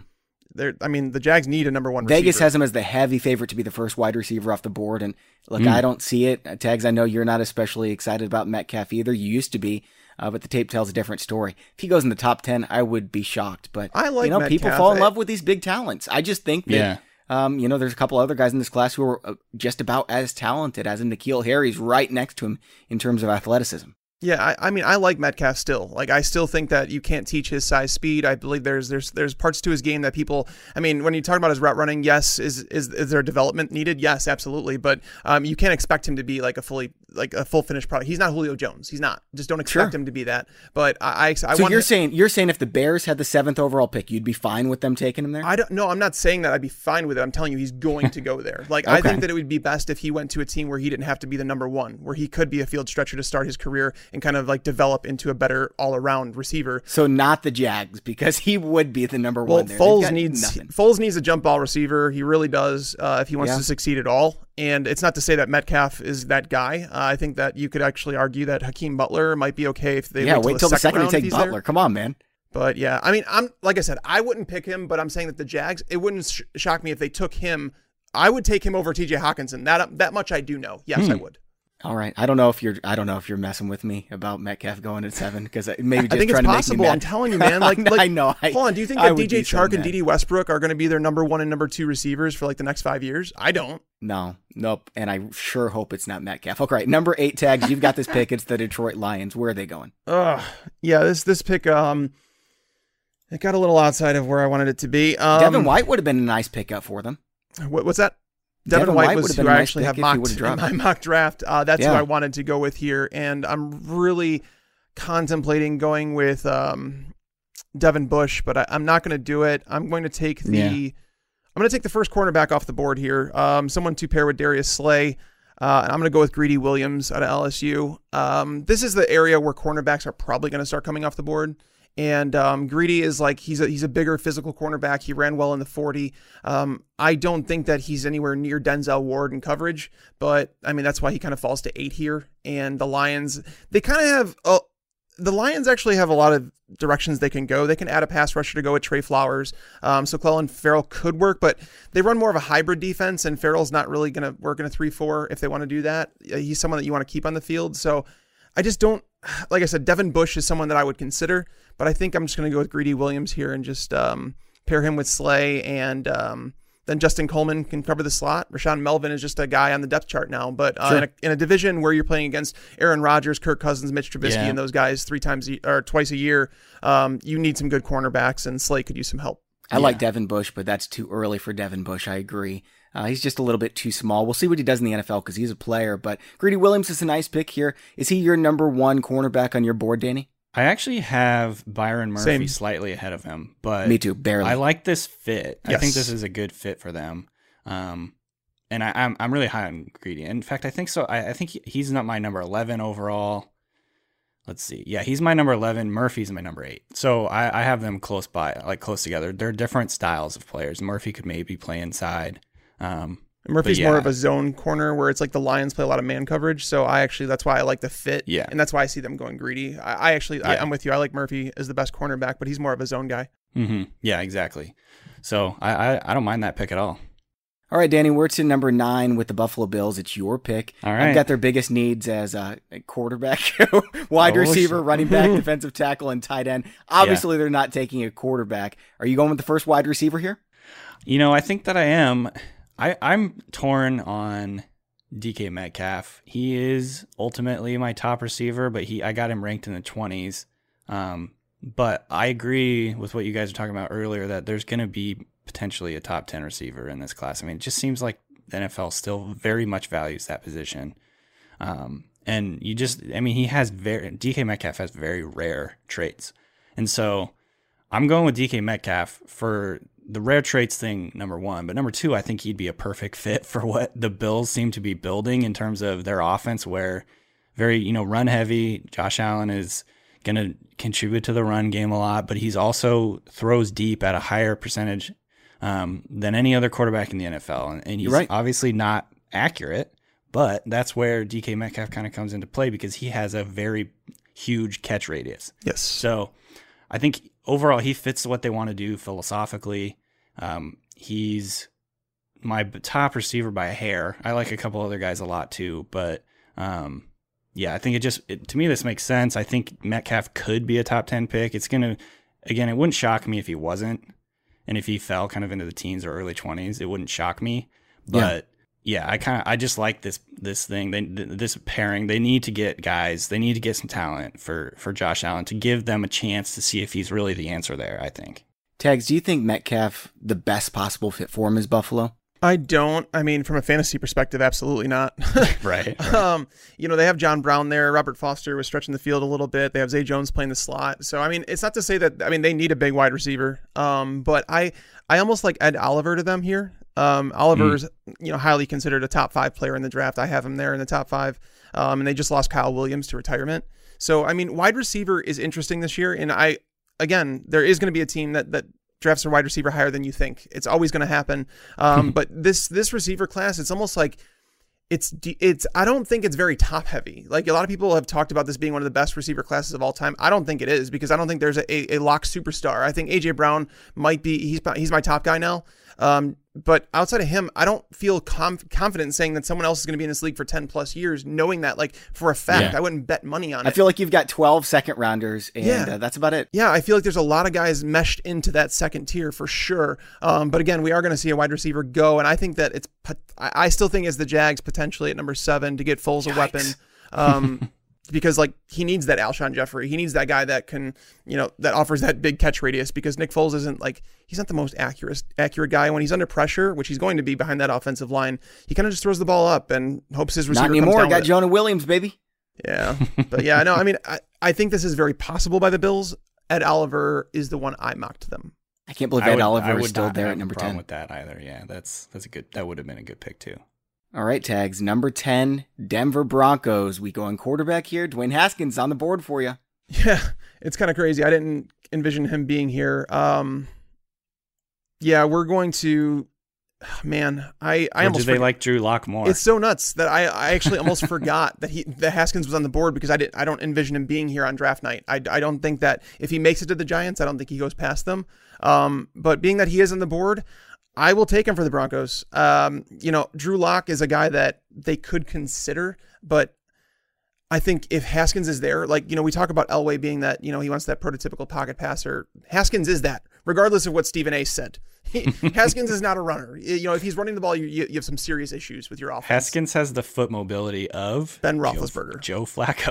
they're, I mean, the Jags need a number one Vegas receiver. has him as the heavy favorite to be the first wide receiver off the board. And look, Mm. I don't see it. Uh, Tags, I know you're not especially excited about Metcalf either. You used to be, uh, but the tape tells a different story. If he goes in the top ten, I would be shocked. But I like you know, people Metcalf. fall in I- love with these big talents. I just think that, Yeah. um, you know, there's a couple other guys in this class who are uh, just about as talented as him. N'Keal Harry's right next to him in terms of athleticism. Yeah, I, I mean, I like Metcalf still. Like, I still think that you can't teach his size speed. I believe there's there's there's parts to his game that people. I mean, when you talk about his route running, yes, is is is there development needed? Yes, absolutely. But um, you can't expect him to be like a fully like a full finished product. He's not Julio Jones. He's not. Just don't expect Sure. him to be that. But I I, I So want you're saying you're saying if the Bears had the seventh overall pick, you'd be fine with them taking him there? I don't no, I'm not saying that I'd be fine with it. I'm telling you he's going to go there. Like I Okay. think that it would be best if he went to a team where he didn't have to be the number one, where he could be a field stretcher to start his career and kind of like develop into a better all-around receiver. So not the Jags, because he would be the number Well, one there. They've Foles got needs nothing. Foles needs a jump ball receiver. He really does uh, if he wants Yeah. to succeed at all. And it's not to say that Metcalf is that guy. Uh, I think that you could actually argue that Hakeem Butler might be okay if they Yeah, wait till, wait till the second to round if take he's Butler. there. Come on, man. But yeah, I mean, I'm like I said, I wouldn't pick him, but I'm saying that the Jags, it wouldn't sh- shock me if they took him. I would take him over T J Hawkinson. That that much I do know. Yes, Hmm. I would. All right. I don't know if you're. I don't know if you're messing with me about Metcalf going at seven, because maybe just I think it's trying to possible. make me I'm mad. telling you, man. Like, like I know. I, hold on. Do you think I that would D J be so Chark and mad. D D Westbrook are going to be their number one and number two receivers for like the next five years? I don't. No, nope. And I sure hope it's not Metcalf. Okay, right. Number eight, Tags. You've got this pick. It's the Detroit Lions. Where are they going? Ugh. Yeah, this this pick, um, it got a little outside of where I wanted it to be. Um, Devin White would have been a nice pickup for them. What, what's that? Devin, Devin White, White was would've who been a I nice actually pick have if he mocked would've in dropped. my mock draft. Uh, that's Yeah. who I wanted to go with here, and I'm really contemplating going with um, Devin Bush, but I, I'm not going to do it. I'm going to take the Yeah. I'm going to take the first cornerback off the board here. Um, someone to pair with Darius Slay. Uh, and I'm going to go with Greedy Williams out of L S U. Um, this is the area where cornerbacks are probably going to start coming off the board. And um, Greedy is like, he's a, he's a bigger physical cornerback. He ran well in the forty. Um, I don't think that he's anywhere near Denzel Ward in coverage, but I mean, that's why he kind of falls to eight here. And the Lions, they kind of have, uh, the Lions actually have a lot of directions they can go. They can add a pass rusher to go with Trey Flowers. Um, so Clellan Ferrell could work, but they run more of a hybrid defense, and Ferrell's not really going to work in a three four if they want to do that. He's someone that you want to keep on the field. So I just don't, like I said, Devin Bush is someone that I would consider, but I think I'm just going to go with Greedy Williams here and just um, pair him with Slay, and um, then Justin Coleman can cover the slot. Rashaan Melvin is just a guy on the depth chart now, but uh, Sure. in, a, in a division where you're playing against Aaron Rodgers, Kirk Cousins, Mitch Trubisky, Yeah. and those guys three times a, or twice a year, um, you need some good cornerbacks, and Slay could use some help. I like Devin Bush, but that's too early for Devin Bush. I agree. Uh, he's just a little bit too small. We'll see what he does in the N F L because he's a player. But Greedy Williams is a nice pick here. Is he your number one cornerback on your board, Danny? I actually have Byron Murphy Same. slightly ahead of him, but Me too, barely. I like this fit. I Yes. think this is a good fit for them. Um, and I, I'm I'm really high on Greedy. In fact, I think so. I, I think he, he's not my number eleven overall. Let's see. Yeah, he's my number eleven. Murphy's my number eight. So I, I have them close by, like close together. They're different styles of players. Murphy could maybe play inside. Um, Murphy's But more yeah. of a zone corner where it's like the Lions play a lot of man coverage. So I actually, that's why I like the fit. Yeah. And that's why I see them going Greedy. I, I actually, I, Yeah. I'm with you. I like Murphy as the best cornerback, but he's more of a zone guy. hmm Yeah, exactly. So I, I I don't mind that pick at all. All right, Danny, we're to number nine with the Buffalo Bills. It's your pick. All right. I've got their biggest needs as a quarterback, wide Oh, receiver, shit. running back, defensive tackle, and tight end. Obviously, they're not taking a quarterback. Are you going with the first wide receiver here? You know, I think that I am. I, I'm torn on D K Metcalf. He is ultimately my top receiver, but he I got him ranked in the twenties. Um, but I agree with what you guys were talking about earlier that there's going to be potentially a top ten receiver in this class. I mean, it just seems like the N F L still very much values that position. Um, and you just, I mean, he has very, D K Metcalf has very rare traits. And so I'm going with D K Metcalf for the rare traits thing, number one. But number two, I think he'd be a perfect fit for what the Bills seem to be building in terms of their offense, where very, you know, run heavy. Josh Allen is going to contribute to the run game a lot, but he's also throws deep at a higher percentage um, than any other quarterback in the N F L. And, and he's You're right. obviously not accurate, but that's where D K Metcalf kind of comes into play because he has a very huge catch radius. Yes. So I think overall he fits what they want to do philosophically. Um, he's my top receiver by a hair. I like a couple other guys a lot too, but um, yeah, I think it just it, to me this makes sense. I think Metcalf could be a top ten pick. It's gonna again, it wouldn't shock me if he wasn't, and if he fell kind of into the teens or early twenties, it wouldn't shock me. But yeah, yeah I kind of I just like this this thing. They this pairing. They need to get guys. They need to get some talent for for Josh Allen to give them a chance to see if he's really the answer there. I think. Tags, do you think Metcalf the best possible fit for him is Buffalo? I don't. I mean, from a fantasy perspective, absolutely not. right, right. Um, you know, they have John Brown there. Robert Foster was stretching the field a little bit. They have Zay Jones playing the slot. So, I mean, it's not to say that, I mean, they need a big wide receiver. Um, but I, I almost like Ed Oliver to them here. Um, Oliver's, mm. you know, highly considered a top five player in the draft. I have him there in the top five. Um, and they just lost Kyle Williams to retirement. So, I mean, wide receiver is interesting this year. And I, again, there is going to be a team that, that, drafts a wide receiver higher than you think. It's always going to happen. Um, but this this receiver class, it's almost like it's it's. I don't think it's very top heavy. Like a lot of people have talked about this being one of the best receiver classes of all time. I don't think it is because I don't think there's a, a, a lock superstar. I think A J Brown might be. He's he's my top guy now. Um, but outside of him, I don't feel conf- confident saying that someone else is going to be in this league for ten plus years, knowing that like for a fact, yeah. I wouldn't bet money on it. I feel like you've got twelve second rounders and yeah. uh, that's about it. Yeah. I feel like there's a lot of guys meshed into that second tier for sure. Um, but again, we are going to see a wide receiver go. And I think that it's, I still think it's the Jags potentially at number seven to get Foles Yikes. a weapon. Um, because like he needs that Alshon Jeffrey. He needs that guy that can, you know, that offers that big catch radius because Nick Foles isn't like, he's not the most accurate, accurate guy when he's under pressure, which he's going to be behind that offensive line. He kind of just throws the ball up and hopes his receiver Not anymore. comes down Got with Jonah Williams, baby. Yeah. But yeah, no, I mean, I, I think this is very possible by the Bills. Ed Oliver is the one I mocked them. I can't believe Ed would, Oliver is still there at number ten. With that either. Yeah, that's, that's a good, that would have been a good pick too. All right, Tags. Number ten, Denver Broncos. We go on quarterback here. Dwayne Haskins on the board for you. Yeah, it's kind of crazy. I didn't envision him being here. Um, yeah, we're going to. Man, I, I or almost. Did they forget. like Drew Lock more? It's so nuts that I, I actually almost forgot that he that Haskins was on the board because I did I don't envision him being here on draft night. I, I don't think that if he makes it to the Giants, I don't think he goes past them. Um, but being that he is on the board, I will take him for the Broncos. Um, you know, Drew Lock is a guy that they could consider, but I think if Haskins is there, like, you know, we talk about Elway being that, you know, he wants that prototypical pocket passer. Haskins is that, regardless of what Stephen A said. He, Haskins is not a runner. You know, if he's running the ball, you, you have some serious issues with your offense. Haskins has the foot mobility of Ben Roethlisberger. Joe, Joe Flacco.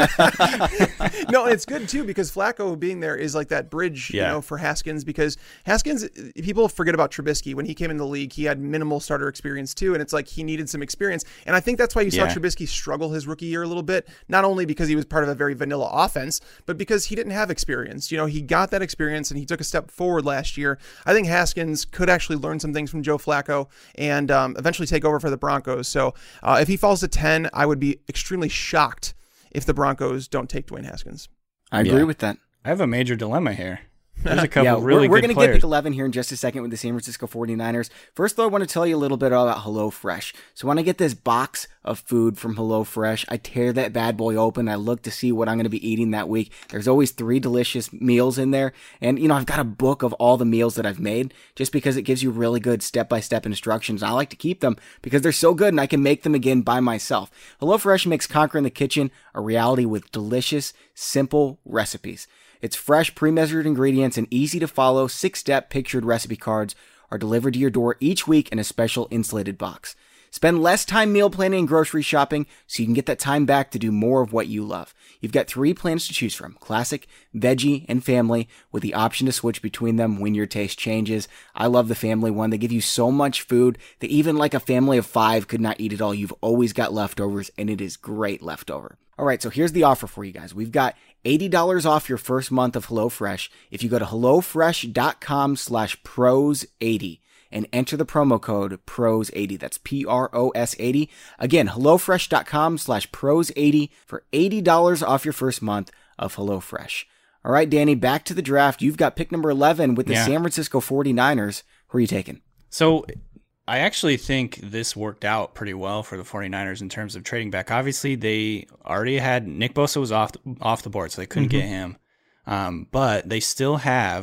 No, and it's good too because Flacco being there is like that bridge, yeah. you know, for Haskins because Haskins, people forget about Trubisky. When he came in the league, he had minimal starter experience too, and it's like he needed some experience. And I think that's why you saw yeah. Trubisky struggle his rookie year a little bit, not only because he was part of a very vanilla offense, but because he didn't have experience. You know, he got that experience and he took a step forward last year. I think Haskins could actually learn some things from Joe Flacco and um, eventually take over for the Broncos. So uh, if he falls to ten, I would be extremely shocked if the Broncos don't take Dwayne Haskins. I agree yeah. with that. I have a major dilemma here. There's a couple yeah, really we're, we're good gonna players. get to eleven here in just a second with the San Francisco forty-niners. First, though, I want to tell you a little bit about HelloFresh. So when I get this box of food from HelloFresh, I tear that bad boy open. I look to see what I'm going to be eating that week. There's always three delicious meals in there. And, you know, I've got a book of all the meals that I've made just because it gives you really good step-by-step instructions. I like to keep them because they're so good and I can make them again by myself. HelloFresh makes conquering the kitchen a reality with delicious, simple recipes. It's fresh, pre-measured ingredients and easy-to-follow six-step pictured recipe cards are delivered to your door each week in a special insulated box. Spend less time meal planning and grocery shopping so you can get that time back to do more of what you love. You've got three plans to choose from: classic, veggie, and family, with the option to switch between them when your taste changes. I love the family one. They give you so much food that even like a family of five could not eat it all. You've always got leftovers, and it is great leftover. All right, so here's the offer for you guys. We've got eighty dollars off your first month of HelloFresh if you go to HelloFresh.com slash pros eighty and enter the promo code pros eighty. That's P R O S eighty. Again, HelloFresh.com slash pros eighty for eighty dollars off your first month of HelloFresh. All right, Danny, back to the draft. You've got pick number eleven with the yeah. San Francisco forty-niners. Who are you taking? So I actually think this worked out pretty well for the forty-niners in terms of trading back. Obviously, they already had Nick Bosa was off the, off the board, so they couldn't mm-hmm. get him. Um, but they still have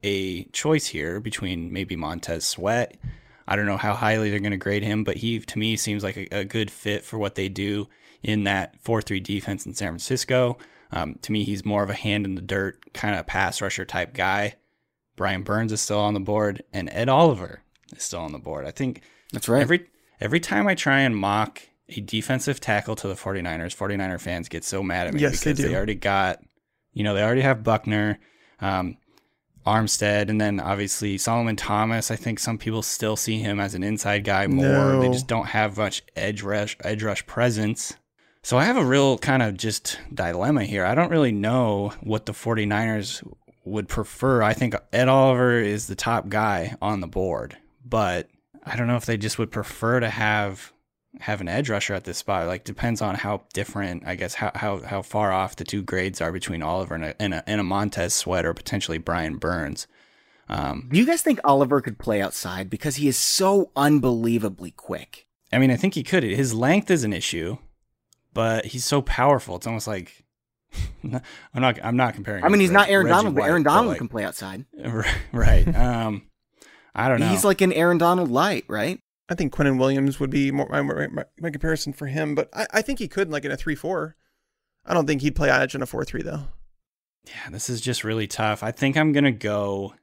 a choice here between maybe Montez Sweat. I don't know how highly they're going to grade him, but he, to me, seems like a, a good fit for what they do in that four three defense in San Francisco. Um, to me, he's more of a hand in the dirt kind of pass rusher type guy. Brian Burns is still on the board, and Ed Oliver is still on the board. I think that's right. Every every time I try and mock a defensive tackle to the 49ers, 49er fans get so mad at me yes, because they, do. they already got, you know, they already have Buckner, um, Armstead, and then obviously Solomon Thomas. I think some people still see him as an inside guy more. No. They just don't have much edge rush, edge rush presence. So I have a real kind of just dilemma here. I don't really know what the 49ers would prefer. I think Ed Oliver is the top guy on the board, but I don't know if they just would prefer to have have an edge rusher at this spot. Like, depends on how different, I guess, how how, how far off the two grades are between Oliver and a, and a, and a Montez Sweat or potentially Brian Burns. Um, Do you guys think Oliver could play outside? Because he is so unbelievably quick. I mean, I think he could. His length is an issue, but he's so powerful. It's almost like I'm not. I'm not comparing. I mean, he's Reg, not Aaron Reggie Donald, but White, Aaron Donald like, can play outside. Right. Um, I don't know. He's like an Aaron Donald light, right? I think Quinnen Williams would be more my, my, my comparison for him, but I, I think he could like in a three four. I don't think he'd play edge in a four three though. Yeah, this is just really tough. I think I'm gonna go.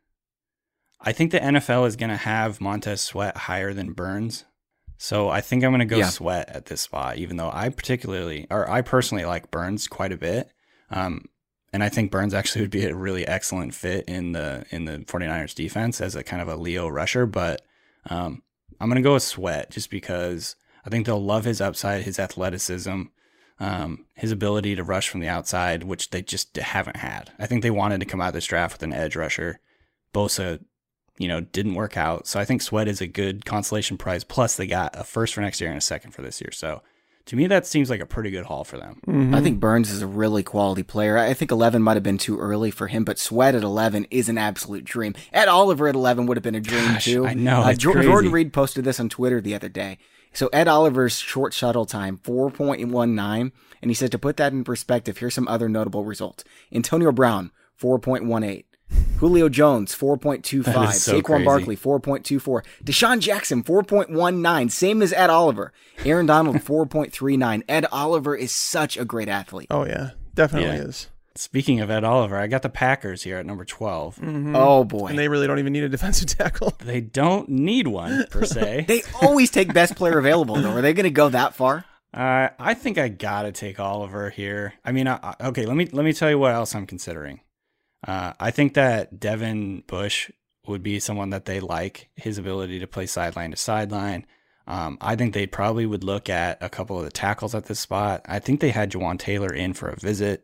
I think the N F L is gonna have Montez Sweat higher than Burns, so I think I'm gonna go yeah. Sweat at this spot. Even though I particularly, or I personally like Burns quite a bit, um, and I think Burns actually would be a really excellent fit in the in the 49ers defense as a kind of a Leo rusher, but. Um, I'm going to go with Sweat just because I think they'll love his upside, his athleticism, um, his ability to rush from the outside, which they just haven't had. I think they wanted to come out of this draft with an edge rusher. Bosa, you know, didn't work out. So I think Sweat is a good consolation prize. Plus, they got a first for next year and a second for this year. So to me, that seems like a pretty good haul for them. Mm-hmm. I think Burns is a really quality player. I think eleven might have been too early for him, but Sweat at eleven is an absolute dream. Ed Oliver at eleven would have been a dream Gosh, too. I know. Uh, It's jo- crazy. Jordan Reed posted this on Twitter the other day. So Ed Oliver's short shuttle time, four point one nine. And he said to put that in perspective, here's some other notable results. Antonio Brown, four point one eight. Julio Jones, four point two five. So Saquon crazy. Barkley, four point two four. Deshaun Jackson, four point one nine. Same as Ed Oliver. Aaron Donald, four point three nine. Ed Oliver is such a great athlete. Oh yeah, definitely Yeah. is. Speaking of Ed Oliver, I got the Packers here at number twelve. Mm-hmm. Oh, boy. And they really don't even need a defensive tackle. They don't need one, per se. They always take best player available, though. Are they going to go that far? Uh, I think I gotta take Oliver here. I mean, I, I- okay, let me let me tell you what else I'm considering. Uh, I think that Devin Bush would be someone that they like, his ability to play sideline to sideline. Um, I think they probably would look at a couple of the tackles at this spot. I think they had Jawan Taylor in for a visit.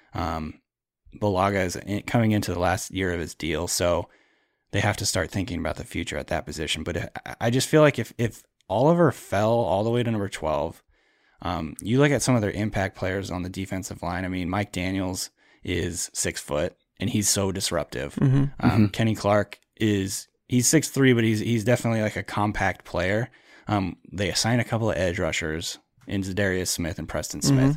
Um, Bulaga is in, coming into the last year of his deal, so they have to start thinking about the future at that position. But it, I just feel like if if Oliver fell all the way to number twelve, um, you look at some of their impact players on the defensive line. I mean, Mike Daniels is six foot. And he's so disruptive. Mm-hmm. Um, Mm-hmm. Kenny Clark is he's six three, but he's he's definitely like a compact player. Um, they assign a couple of edge rushers in Zadarius Smith and Preston Smith.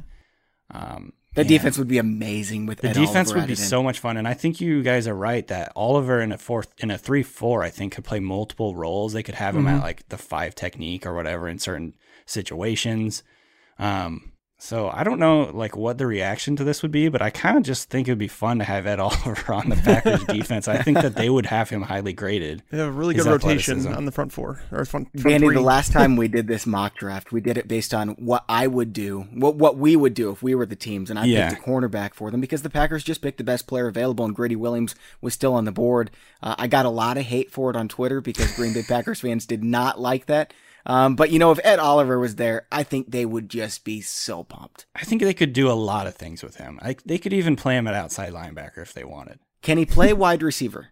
Um, That man, defense would be amazing with the Ed defense Oliver would be added in. so much fun, and I think you guys are right that Oliver in a fourth in a three four, I think, could play multiple roles. They could have him Mm-hmm. at like the five technique or whatever in certain situations. Um, So I don't know like what the reaction to this would be, but I kind of just think it would be fun to have Ed Oliver on the Packers defense. I think that they would have him highly graded. They have a really His good rotation athleticism. on the front four or front, front Danny, three. the last time we did this mock draft, we did it based on what I would do, what what we would do if we were the teams, and I Yeah. picked a cornerback for them because the Packers just picked the best player available, and Grady Williams was still on the board. Uh, I got a lot of hate for it on Twitter because Green Bay Packers fans did not like that. Um, but, you know, if Ed Oliver was there, I think they would just be so pumped. I think they could do a lot of things with him. Like they could even play him at outside linebacker if they wanted. Can he play wide receiver?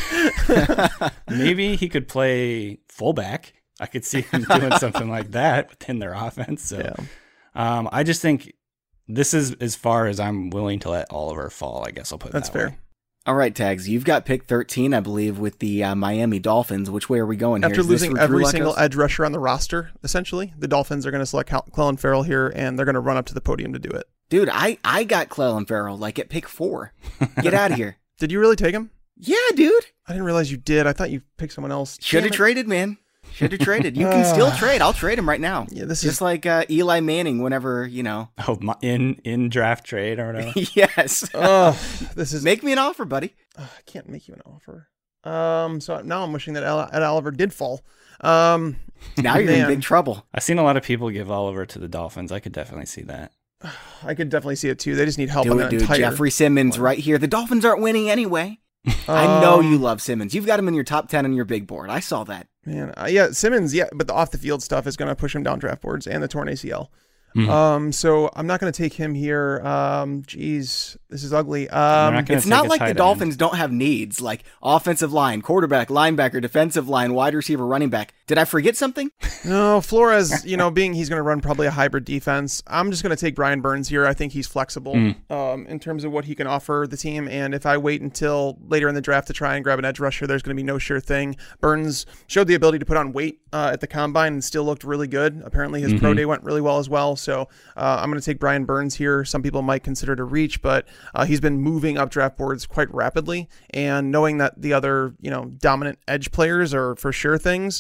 Maybe he could play fullback. I could see him doing something like that within their offense. So Yeah. um, I just think this is as far as I'm willing to let Oliver fall. I guess I'll put it That's that fair. way. All right, Tags, you've got pick thirteen, I believe, with the uh, Miami Dolphins. Which way are we going here? After Is this losing for Drew every Luckos? single edge rusher on the roster, essentially, the Dolphins are going to select Cal- Clelin Ferrell here, and they're going to run up to the podium to do it. Dude, I, I got Clelin Ferrell, like, at pick four. Get out of here. Did you really take him? Yeah, dude. I didn't realize you did. I thought you picked someone else. Should have traded, man. Should have traded. You can still trade. I'll trade him right now. Yeah, this just is like uh, Eli Manning. Whenever you know. Oh, my, in in draft trade or whatever. Yes. Oh, this is. Make me an offer, buddy. Uh, I can't make you an offer. Um. So now I'm wishing that Ed Oliver did fall. Um. Now you're man. in big trouble. I've seen a lot of people give Oliver to the Dolphins. I could definitely see that. I could definitely see it too. They just need help Do on it, that dude. entire. Jeffrey Simmons right here. The Dolphins aren't winning anyway. I know you love Simmons. You've got him in your top ten on your big board. I saw that. Man, uh, yeah, Simmons, yeah, but the off the field stuff is going to push him down draft boards and the torn A C L. Mm-hmm. Um, so I'm not going to take him here. Um, geez, this is ugly. Um, it's not like the Dolphins end. don't have needs, like offensive line, quarterback, linebacker, defensive line, wide receiver, running back. Did I forget something? No, Flores, you know, being he's going to run probably a hybrid defense. I'm just going to take Brian Burns here. I think he's flexible mm. um, in terms of what he can offer the team. And if I wait until later in the draft to try and grab an edge rusher, there's going to be no sure thing. Burns showed the ability to put on weight uh, at the combine and still looked really good. Apparently his mm-hmm. pro day went really well as well. So uh, I'm going to take Brian Burns here. Some people might consider it a reach, but uh, he's been moving up draft boards quite rapidly. And knowing that the other, you know, dominant edge players are for sure things,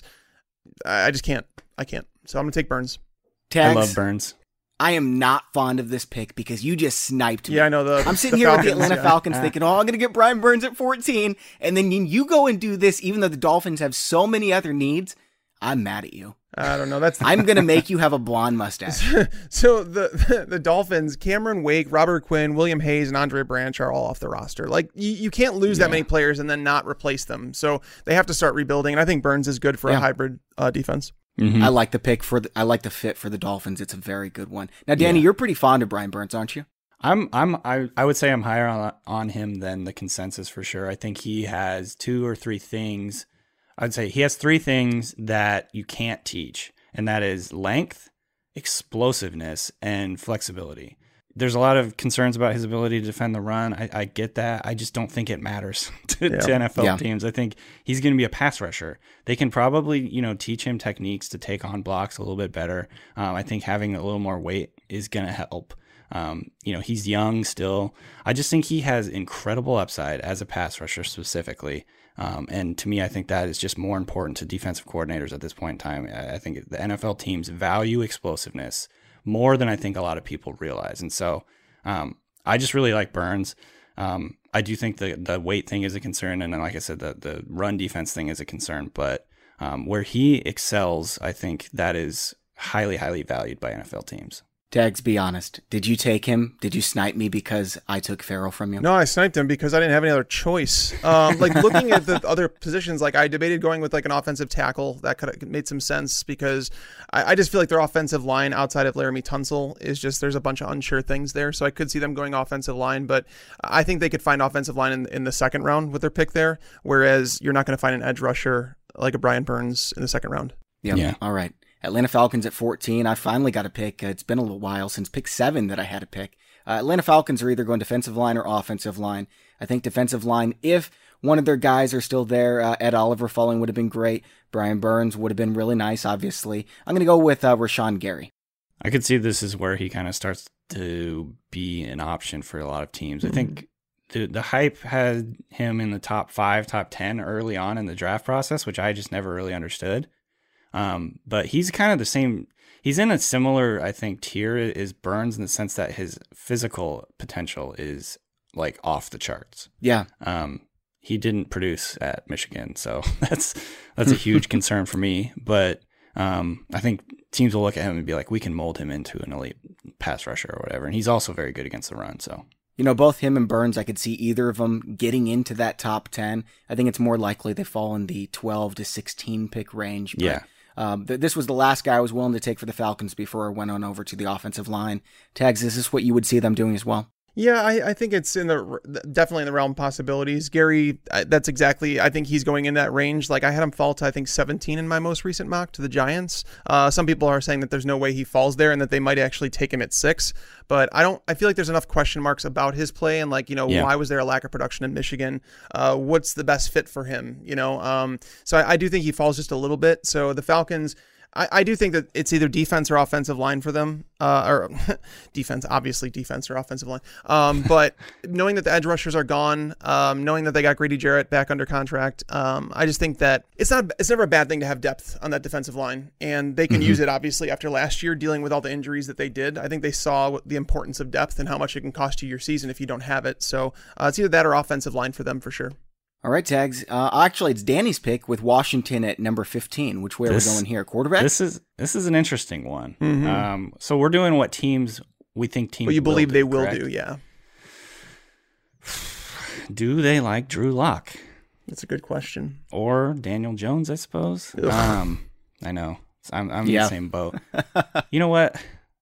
I just can't. I can't. So I'm going to take Burns. Tags, I love Burns. I am not fond of this pick because you just sniped me. Yeah, I know. The, I'm sitting the here Falcons, with the Atlanta yeah. Falcons thinking, oh, I'm going to get Brian Burns at fourteen. And then you go and do this, even though the Dolphins have so many other needs. I'm mad at you. I don't know. That's I'm going to make you have a blonde mustache. So the the Dolphins, Cameron Wake, Robert Quinn, William Hayes, and Andre Branch are all off the roster. Like you, you can't lose yeah. that many players and then not replace them. So they have to start rebuilding. And I think Burns is good for yeah. a hybrid uh, defense. Mm-hmm. I like the pick for the, I like the fit for the Dolphins. It's a very good one. Now, Danny, yeah. you're pretty fond of Brian Burns, aren't you? I'm I'm I, I would say I'm higher on on him than the consensus for sure. I think he has two or three things. I'd say he has three things that you can't teach, and that is length, explosiveness, and flexibility. There's a lot of concerns about his ability to defend the run. I, I get that. I just don't think it matters to, yeah. to N F L yeah. teams. I think he's going to be a pass rusher. They can probably, you know, teach him techniques to take on blocks a little bit better. Um, I think having a little more weight is going to help. Um, you know, he's young still. I just think he has incredible upside as a pass rusher specifically. Um, and to me, I think that is just more important to defensive coordinators at this point in time. I think the N F L teams value explosiveness more than I think a lot of people realize. And so um, I just really like Burns. Um, I do think the the weight thing is a concern. And then, like I said, the, the run defense thing is a concern. But um, where he excels, I think that is highly, highly valued by N F L teams. Tags, be honest. Did you take him? Did you snipe me because I took Farrell from you? No, I sniped him because I didn't have any other choice. Um, like looking at the other positions, like I debated going with like an offensive tackle. That could have made some sense because I, I just feel like their offensive line outside of Laramie Tunsil is just, there's a bunch of unsure things there. So I could see them going offensive line, but I think they could find offensive line in, in the second round with their pick there. Whereas you're not going to find an edge rusher like a Brian Burns in the second round. Yep. Yeah. All right. Atlanta Falcons at fourteen. I finally got a pick. Uh, it's been a little while since pick seven that I had a pick. Uh, Atlanta Falcons are either going defensive line or offensive line. I think defensive line, if one of their guys are still there, uh, Ed Oliver falling would have been great. Brian Burns would have been really nice, obviously. I'm going to go with uh, Rashawn Gary. I could see this is where he kind of starts to be an option for a lot of teams. Mm-hmm. I think the the hype had him in the top five, top ten early on in the draft process, which I just never really understood. Um, but he's kind of the same. He's in a similar, I think, tier as Burns in the sense that his physical potential is like off the charts. Yeah. Um, he didn't produce at Michigan, so that's that's a huge concern for me. But um, I think teams will look at him and be like, we can mold him into an elite pass rusher or whatever. And he's also very good against the run. So. You know, both him and Burns, I could see either of them getting into that top ten. I think it's more likely they fall in the twelve to sixteen pick range. But, yeah. Um, th- this was the last guy I was willing to take for the Falcons before I went on over to the offensive line. Tags, is this what you would see them doing as well? Yeah, I, I think it's in the definitely in the realm of possibilities. Gary, that's exactly, I think he's going in that range. Like I had him fall to, I think, seventeen in my most recent mock to the Giants. Uh, some people are saying that there's no way he falls there and that they might actually take him at six. But I don't, I feel like there's enough question marks about his play and like, you know, yeah. why was there a lack of production in Michigan? Uh, what's the best fit for him? You know, um, so I, I do think he falls just a little bit. So the Falcons, I, I do think that it's either defense or offensive line for them, uh, or defense, obviously defense or offensive line. Um, but knowing that the edge rushers are gone, um, knowing that they got Grady Jarrett back under contract, um, I just think that it's not, it's never a bad thing to have depth on that defensive line, and they can mm-hmm. use it obviously after last year dealing with all the injuries that they did. I think they saw what the importance of depth and how much it can cost you your season if you don't have it. So uh, it's either that or offensive line for them for sure. All right, Tags. Uh, actually, it's Danny's pick with Washington at number fifteen. Which way this, are we going here? Quarterback? This is this is an interesting one. Mm-hmm. Um, so we're doing what teams we think teams. What you believe will they do, will correct? do, yeah. Do they like Drew Lock? That's a good question. Or Daniel Jones, I suppose. Um, I know. I'm, I'm yeah. in the same boat. You know what?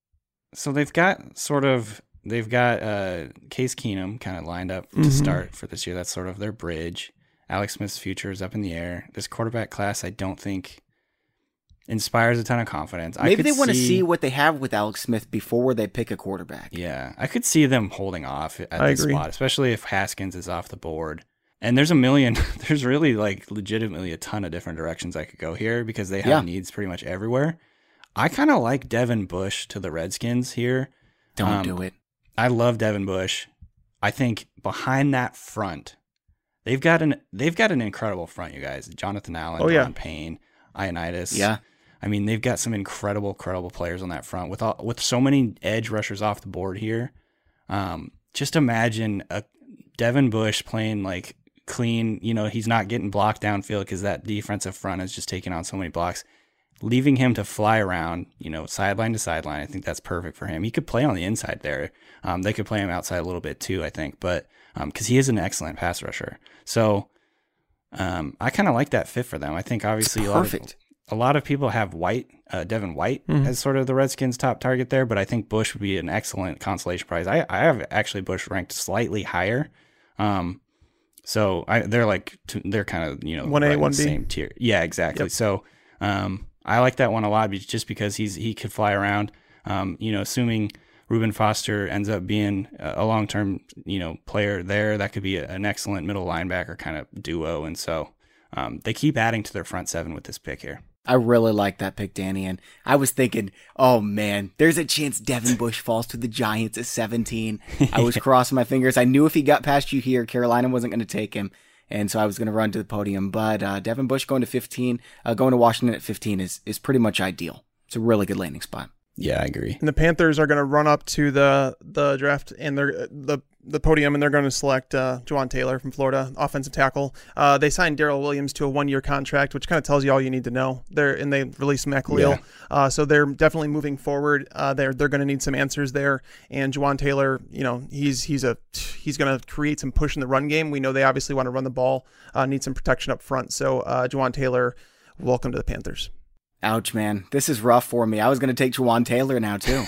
So they've got sort of. They've got uh, Case Keenum kind of lined up to mm-hmm. start for this year. That's sort of their bridge. Alex Smith's future is up in the air. This quarterback class, I don't think, inspires a ton of confidence. Maybe I could they want to see, see what they have with Alex Smith before they pick a quarterback. Yeah, I could see them holding off at I this agree. spot, especially if Haskins is off the board. And there's a million, there's really like legitimately a ton of different directions I could go here because they have yeah. needs pretty much everywhere. I kind of like Devin Bush to the Redskins here. Don't um, do it. I love Devin Bush. I think behind that front, they've got an they've got an incredible front, you guys. Jonathan Allen, oh, yeah. Don Payne, Ioannidis. Yeah. I mean, they've got some incredible, incredible players on that front with all, with so many edge rushers off the board here. Um, just imagine a Devin Bush playing like clean. You know, he's not getting blocked downfield because that defensive front is just taking on so many blocks. Leaving him to fly around, you know, sideline to sideline, I think that's perfect for him. He could play on the inside there. Um, they could play him outside a little bit too, I think, but because um, he is an excellent pass rusher. So um, I kind of like that fit for them. I think obviously a lot, of, a lot of people have White, uh, Devin White mm-hmm. as sort of the Redskins' top target there, but I think Bush would be an excellent consolation prize. I, I have actually Bush ranked slightly higher. Um, so I, they're like, they're kind of, you know, one A, right one B. Same tier. Yeah, exactly. Yep. So um, I like that one a lot just because he's he could fly around. Um, you know, assuming Reuben Foster ends up being a long-term, you know, player there, that could be a, an excellent middle linebacker kind of duo. And so um, they keep adding to their front seven with this pick here. I really like that pick, Danny. And I was thinking, oh man, there's a chance Devin Bush falls to the Giants at seventeen. I was crossing my fingers. I knew if he got past you here, Carolina wasn't going to take him. And so I was going to run to the podium. But uh, Devin Bush going to fifteen, uh, going to Washington at fifteen is, is pretty much ideal. It's a really good landing spot. Yeah, I agree. And the Panthers are going to run up to the the draft and they're the the podium, and they're going to select uh, Juwan Taylor from Florida, offensive tackle. Uh, they signed Darrell Williams to a one year contract, which kind of tells you all you need to know. They're and they released Matt Khalil, yeah. uh, so they're definitely moving forward. Uh, they're they're going to need some answers there. And Juwan Taylor, you know, he's he's a he's going to create some push in the run game. We know they obviously want to run the ball, uh, need some protection up front. So uh, Juwan Taylor, welcome to the Panthers. Ouch, man. This is rough for me. I was going to take Juwan Taylor now, too.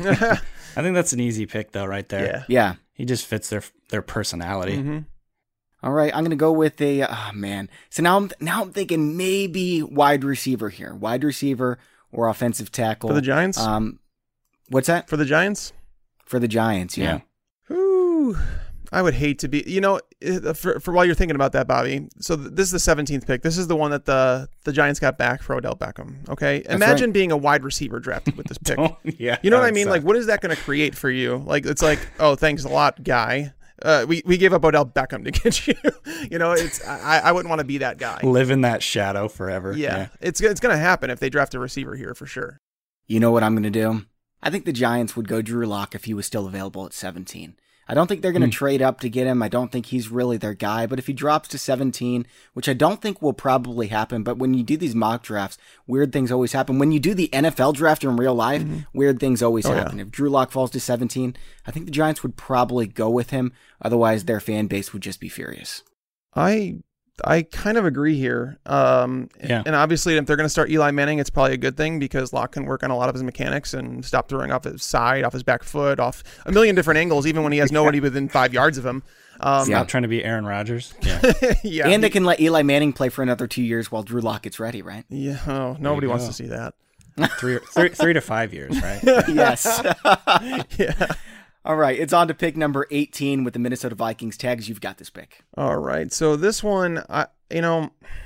I think that's an easy pick, though, right there. Yeah. Yeah. He just fits their their personality. Mm-hmm. All right, I'm going to go with a, oh, man. So now I'm, now I'm thinking maybe wide receiver here. Wide receiver or offensive tackle. For the Giants? Um, What's that? For the Giants? For the Giants, yeah. yeah. Ooh. I would hate to be, you know, for, for while you're thinking about that, Bobby. So th- this is the seventeenth pick. This is the one that the, the Giants got back for Odell Beckham. Okay, That's imagine right. being a wide receiver drafted with this pick. yeah, you know what I mean? Like, what is that going to create for you? Like, it's like, oh, thanks a lot, guy. Uh, we we gave up Odell Beckham to get you. you know, it's I, I wouldn't want to be that guy. Live in that shadow forever. Yeah, yeah. it's it's going to happen if they draft a receiver here for sure. You know what I'm going to do? I think the Giants would go Drew Lock if he was still available at seventeen. I don't think they're going to mm. trade up to get him. I don't think he's really their guy. But if he drops to seventeen, which I don't think will probably happen, but when you do these mock drafts, weird things always happen. When you do the N F L draft in real life, mm-hmm. weird things always oh, happen. Yeah. If Drew Lock falls to seventeen, I think the Giants would probably go with him. Otherwise, their fan base would just be furious. I I kind of agree here. Um, yeah. And obviously, if they're going to start Eli Manning, it's probably a good thing because Locke can work on a lot of his mechanics and stop throwing off his side, off his back foot, off a million different angles, even when he has nobody within five yards of him. Um, Stop trying to be Aaron Rodgers. Yeah. yeah. And they can let Eli Manning play for another two years while Drew Lock gets ready, right? Yeah. Oh, nobody wants to see that. three, three, three to five years, right? Yes. yeah. All right, it's on to pick number eighteen with the Minnesota Vikings. Tags, you've got this pick. All right, so this one, I you know,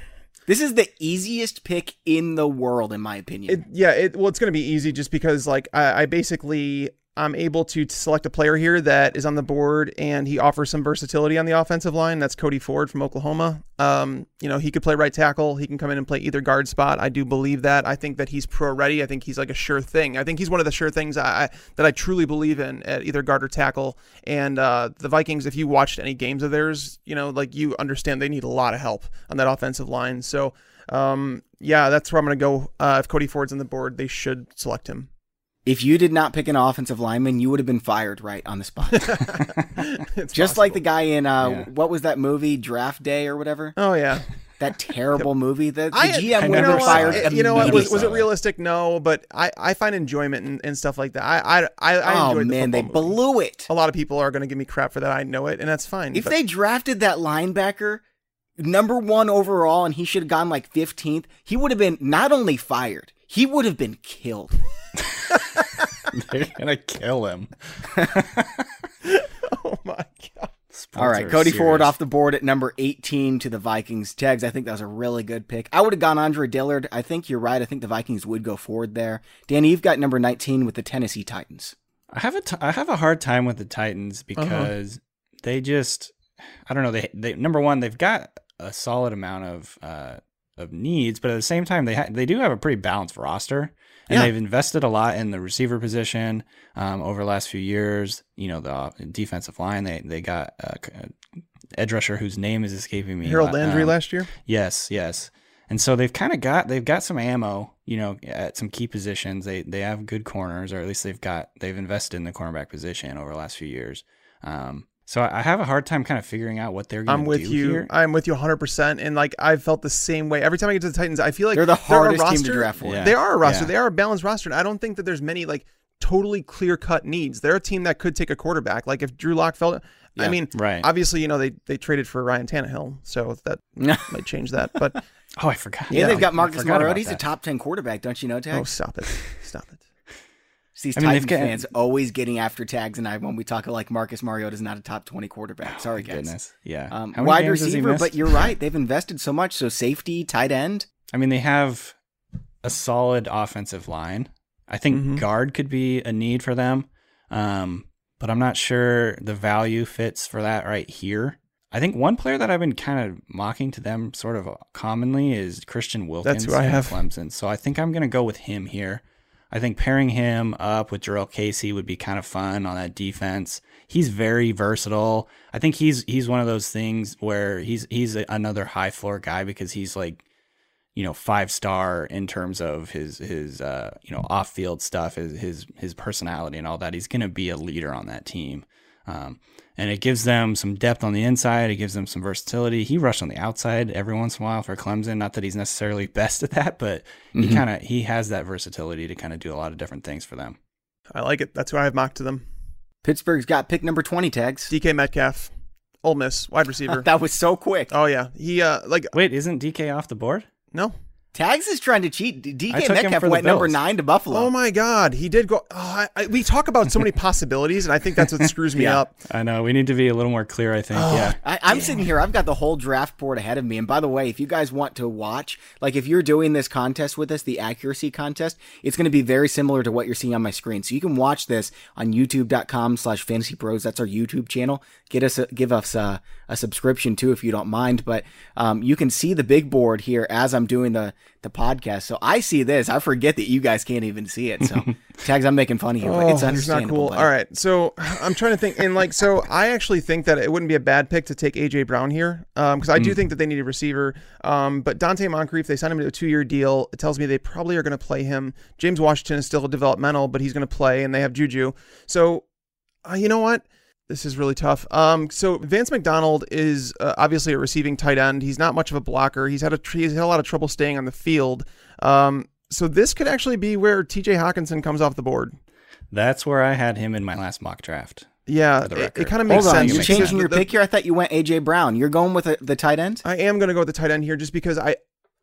This is the easiest pick in the world, in my opinion. It, yeah, it, well, it's going to be easy just because, like, I, I basically I'm able to select a player here that is on the board, and he offers some versatility on the offensive line. That's Cody Ford from Oklahoma. Um, you know, he could play right tackle. He can come in and play either guard spot. I do believe that. I think that he's pro ready. I think he's like a sure thing. I think he's one of the sure things I, I that I truly believe in at either guard or tackle. And uh, the Vikings, if you watched any games of theirs, you know, like you understand they need a lot of help on that offensive line. So, um, yeah, that's where I'm going to go. Uh, if Cody Ford's on the board, they should select him. If you did not pick an offensive lineman, you would have been fired right on the spot. Just possible. like the guy in, uh, Yeah. what was that movie, Draft Day or whatever? Oh, yeah. That terrible movie. The, the I- G M I would never have saw fired it. You know what? Was, was it saw it. realistic? No, but I, I find enjoyment in, in stuff like that. I I I, I Oh, enjoyed the man, they football movie. blew it. A lot of people are going to give me crap for that. I know it, and that's fine. If but- they drafted that linebacker number one overall and he should have gone like fifteenth, he would have been not only fired, he would have been killed. They're gonna kill him. Oh my god! Sports All right, are Cody Ford serious. off the board at number eighteen to the Vikings. Tags, I think that was a really good pick. I would have gone Andre Dillard. I think you're right. I think the Vikings would go Ford there. Danny, you've got number nineteen with the Tennessee Titans. I have a t- I have a hard time with the Titans Uh-huh. because they just I don't know they they number one they've got a solid amount of uh, of needs, but at the same time they ha- they do have a pretty balanced roster, and Yeah. they've invested a lot in the receiver position um, over the last few years. You know, the defensive line they they got uh, edge rusher whose name is escaping me. Harold Landry Um, last year. Yes, yes. And so they've kind of got they've got some ammo, you know, at some key positions. They they have good corners, or at least they've got they've invested in the cornerback position over the last few years. Um, so I have a hard time kind of figuring out what they're going I'm to with do you. here. I'm with you one hundred percent. And like I've felt the same way every time I get to the Titans. I feel like They're the a hardest team to roster- draft for. Yeah. They are a roster. Yeah. They are a balanced roster. And I don't think that there's many like totally clear cut needs. They're a team that could take a quarterback. Like if Drew Lock felt, I Yeah, mean, right. obviously, you know, they, they traded for Ryan Tannehill, so that might change that. But Oh, I forgot. Yeah, Yeah, they've got I Marcus forgot about Mariota. He's a that. top ten quarterback, don't you know, oh, Tags? stop it, stop it. These I mean, Titans they've got- fans always getting after Tags and I when we talk like Marcus Mariota's not a top twenty quarterback. Sorry, guys. Goodness, yeah. Um, How many wide games has he receiver, missed? but you're right. They've invested so much. So safety, tight end. I mean, they have a solid offensive line. I think Mhm. guard could be a need for them, um, but I'm not sure the value fits for that right here. I think one player that I've been kind of mocking to them sort of commonly is Christian Wilkins who I at have. Clemson. So I think I'm going to go with him here. I think pairing him up with Jarrell Casey would be kind of fun on that defense. He's very versatile. I think he's he's one of those things where he's he's a, another high floor guy because he's like, you know, five star in terms of his his uh, you know off field stuff, his his his personality and all that. He's going to be a leader on that team, um, and it gives them some depth on the inside. It gives them some versatility. He rushed on the outside every once in a while for Clemson. Not that he's necessarily best at that, but he Mhm. kind of he has that versatility to kind of do a lot of different things for them. I like it. That's who I have mocked to them. Pittsburgh's got pick number twenty, Tags. D K Metcalf, Ole Miss, wide receiver. That was so quick. Oh yeah, he uh like Wait, isn't D K off the board? no. Tags is trying to cheat. D I K took him Metcalf for the went number Bills. nine to Buffalo. Oh my God, he did go. Oh, I, I, we talk about so many possibilities, and I think that's what screws me Yeah. up. I know we need to be a little more clear. I think. Oh. Yeah. I, I'm sitting here. I've got the whole draft board ahead of me. And by the way, if you guys want to watch, like if you're doing this contest with us, the accuracy contest, it's going to be very similar to what you're seeing on my screen. So you can watch this on youtube.com slash fantasy pros. That's our YouTube channel. Get us, a, give us a, a subscription too, if you don't mind. But um, you can see the big board here as I'm doing the, the podcast. So I see this. I forget that you guys can't even see it. So Tags, I'm making fun of you, but Oh, it's that's understandable. not cool. buddy. All right, so I'm trying to think, and like, so I actually think that it wouldn't be a bad pick to take A J Brown here, because I do think that they need a receiver. Um, but Dante Moncrief, they signed him to a two-year deal. It tells me they probably are going to play him. James Washington is still developmental, but he's going to play, and they have Juju. So, uh, you know what? This is really tough. Um, so Vance McDonald is uh, obviously a receiving tight end. He's not much of a blocker. He's had a he's had a lot of trouble staying on the field. Um, so this could actually be where T J Hawkinson comes off the board. That's where I had him in my last mock draft. Yeah, For the it, record. it kind of makes Hold on, sense. you're makes changing sense. your The- pick here. I thought you went A J Brown. You're going with the, the tight end? I am going to go with the tight end here just because I,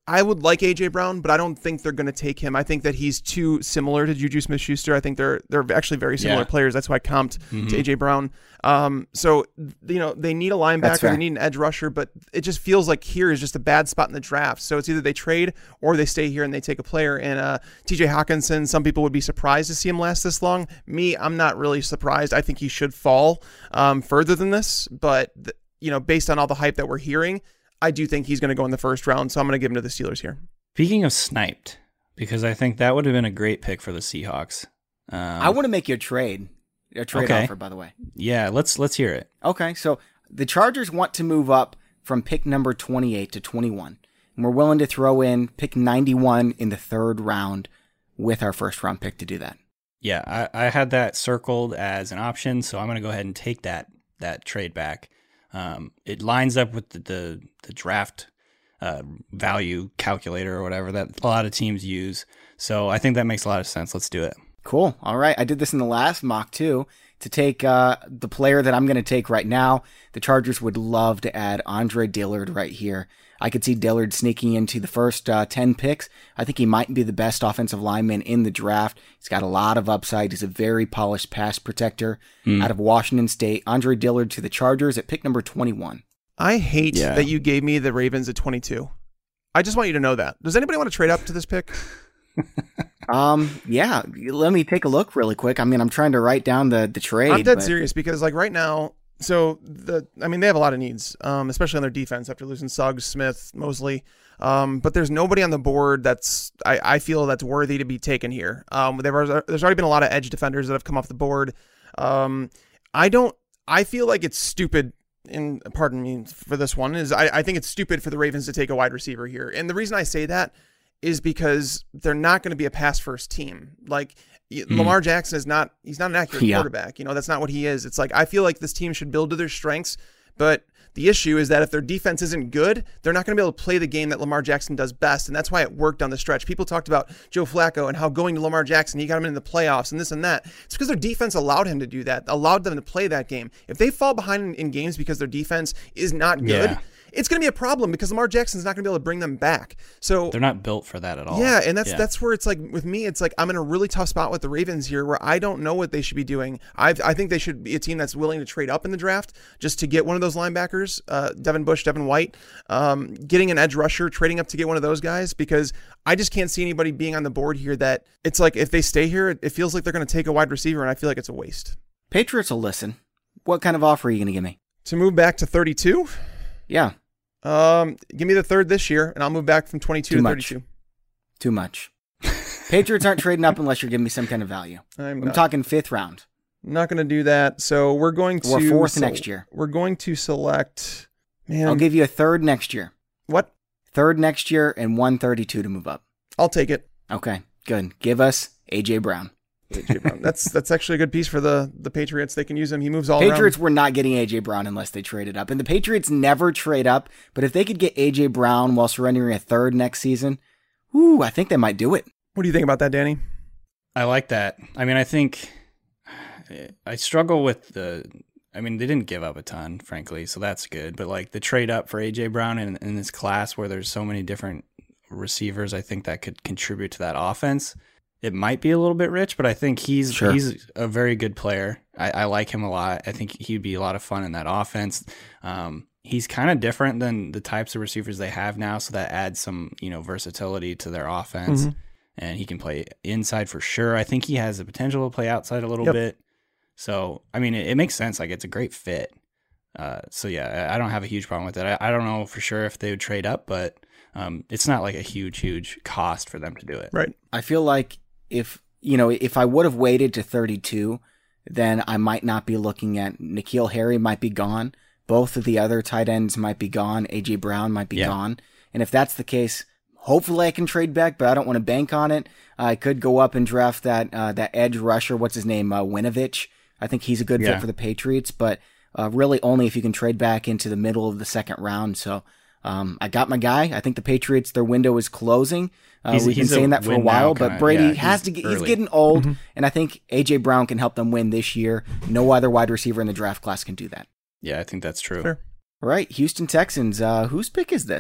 I would like A J Brown, but I don't think they're going to take him. I think that he's too similar to Juju Smith-Schuster. I think they're they're actually very similar Yeah. players. That's why I comped Mm-hmm. to A J Brown. Um, so, you know, they need a linebacker, fair. they need an edge rusher, but it just feels like here is just a bad spot in the draft. So it's either they trade or they stay here and they take a player. And uh, T J Hawkinson, some people would be surprised to see him last this long. Me, I'm not really surprised. I think he should fall um, further than this, but, th- you know, based on all the hype that we're hearing, I do think he's going to go in the first round, so I'm going to give him to the Steelers here. Speaking of sniped, because I think that would have been a great pick for the Seahawks. Um, I want to make you a trade. A trade Okay. offer, by the way. Yeah, let's let's hear it. Okay, so the Chargers want to move up from pick number twenty-eight to twenty-one. And we're willing to throw in pick ninety-one in the third round with our first round pick to do that. Yeah, I, I had that circled as an option, so I'm going to go ahead and take that that trade back. Um, it lines up with the the, the draft uh, value calculator or whatever that a lot of teams use. So I think that makes a lot of sense. Let's do it. Cool. All right. I did this in the last mock too to take uh, the player that I'm going to take right now. The Chargers would love to add Andre Dillard right here. I could see Dillard sneaking into the first uh, ten picks. I think he might be the best offensive lineman in the draft. He's got a lot of upside. He's a very polished pass protector Mm. out of Washington State. Andre Dillard to the Chargers at pick number twenty-one. I hate Yeah. that you gave me the Ravens at twenty-two. I just want you to know that. Does anybody want to trade up to this pick? Um, yeah, let me take a look really quick. I mean, I'm trying to write down the, the trade. I'm dead but- serious because, like, right now, so the I mean, they have a lot of needs, um, especially on their defense after losing Suggs, Smith, Mosley. Um, but there's nobody on the board that's I, I feel that's worthy to be taken here. Um, there was, there's already been a lot of edge defenders that have come off the board. Um, I don't. I feel like it's stupid. In pardon me for this one is I, I think it's stupid for the Ravens to take a wide receiver here, and the reason I say that is because they're not going to be a pass first team. Like mm. Lamar Jackson is not, he's not an accurate Yeah. quarterback. You know, that's not what he is. It's like, I feel like this team should build to their strengths, but the issue is that if their defense isn't good, they're not going to be able to play the game that Lamar Jackson does best. And that's why it worked on the stretch. People talked about Joe Flacco and how going to Lamar Jackson, he got him into the playoffs and this and that. It's because their defense allowed him to do that, allowed them to play that game. If they fall behind in, in games because their defense is not good, Yeah. it's going to be a problem because Lamar Jackson's not going to be able to bring them back. So They're not built for that at all. yeah, and that's Yeah. that's where it's like with me, it's like I'm in a really tough spot with the Ravens here where I don't know what they should be doing. I I think they should be a team that's willing to trade up in the draft just to get one of those linebackers, uh, Devin Bush, Devin White, um, getting an edge rusher, trading up to get one of those guys, because I just can't see anybody being on the board here that it's like if they stay here, it, it feels like they're going to take a wide receiver, and I feel like it's a waste. Patriots will listen. What kind of offer are you going to give me? To move back to thirty-two, Yeah, um, give me the third this year, and I'll move back from twenty-two Too to much. thirty-two. too much. Patriots aren't trading up unless you're giving me some kind of value. I'm I'm not. talking fifth round. Not going to do that. So we're going to Or fourth so next year. We're going to select. Man, I'll give you a third next year. what? Third next year and one thirty-two to move up. I'll take it. Okay, good. Give us A J Brown. A J Brown. That's that's actually a good piece for the the Patriots. They can use him. He moves all Patriots around. were not getting A J Brown unless they traded up. And the Patriots never trade up. But if they could get A J Brown while surrendering a third next season, ooh, I think they might do it. What do you think about that, Danny? I like that. I mean, I think I struggle with the. I mean, they didn't give up a ton, frankly, so that's good. But like the trade up for A J Brown in, in this class where there's so many different receivers, I think that could contribute to that offense. It might be a little bit rich, but I think he's Sure. he's a very good player. I, I like him a lot. I think he'd be a lot of fun in that offense. Um, he's kind of different than the types of receivers they have now, so that adds some, you know, versatility to their offense. Mhm. And he can play inside for sure. I think he has the potential to play outside a little Yep. bit. So, I mean, it, it makes sense. Like, it's a great fit. Uh, so, yeah, I I don't have a huge problem with it. I, I don't know for sure if they would trade up, but um, it's not like a huge, huge cost for them to do it. Right. I feel like if, you know, if I would have waited to thirty-two, then I might not be looking at N'Keal Harry might be gone. Both of the other tight ends might be gone. A J Brown might be Yeah. gone. And if that's the case, hopefully I can trade back, but I don't want to bank on it. I could go up and draft that uh, that edge rusher. What's his name? Uh, Winovich. I think he's a good Yeah. fit for the Patriots, but uh, really only if you can trade back into the middle of the second round. So um, I got my guy. I think the Patriots, their window is closing. Uh, He's- we've been he's a saying that for a win while, now but kinda- Brady yeah, has he's to get, he's early. getting old, Mm-hmm. and I think A J Brown can help them win this year. No other wide receiver in the draft class can do that. Yeah, I think that's true. Fair. All right, Houston Texans. Uh, whose pick is this?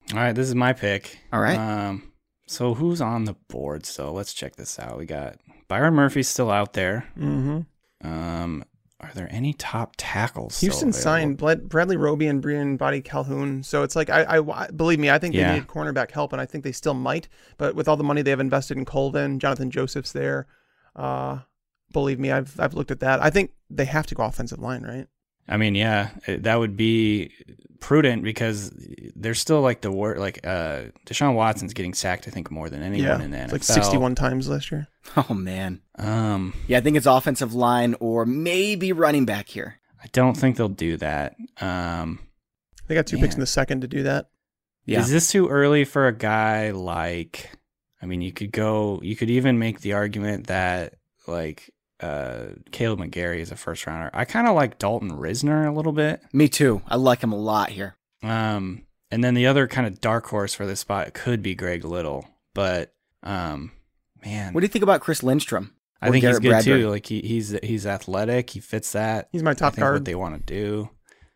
All right, this is my pick. All right. Um, so who's on the board still? Let's check this out. We got Byron Murphy's still out there. Mm-hmm. Um, are there any top tackles? Houston still signed Bled- Bradley Roby and Brian Body Calhoun. So it's like, I, I believe me, I think Yeah. they need cornerback help, and I think they still might. But with all the money they have invested in Colvin, Jonathan Joseph's there. Uh, believe me, I've I've looked at that. I think they have to go offensive line, right? I mean, yeah, it, that would be prudent because there's still like the word like uh, Deshaun Watson's getting sacked. I think more than anyone Yeah, in the it's N F L. like sixty-one times last year. Oh, man. Um, Yeah, I think it's offensive line or maybe running back here. I don't think they'll do that. Um, They got two Man. picks in the second to do that. Yeah. Is this too early for a guy like? I mean, you could go. You could even make the argument that like uh, Caleb McGarry is a first rounder. I kind of like Dalton Risner a little bit. Me too. I like him a lot here. Um, and then the other kind of dark horse for this spot could be Greg Little, but um, man, What do you think about Chris Lindstrom? I Or think Garrett he's good Bradbury? too. Like he, he's he's athletic. He fits that. He's my I top think what guard. they want to do.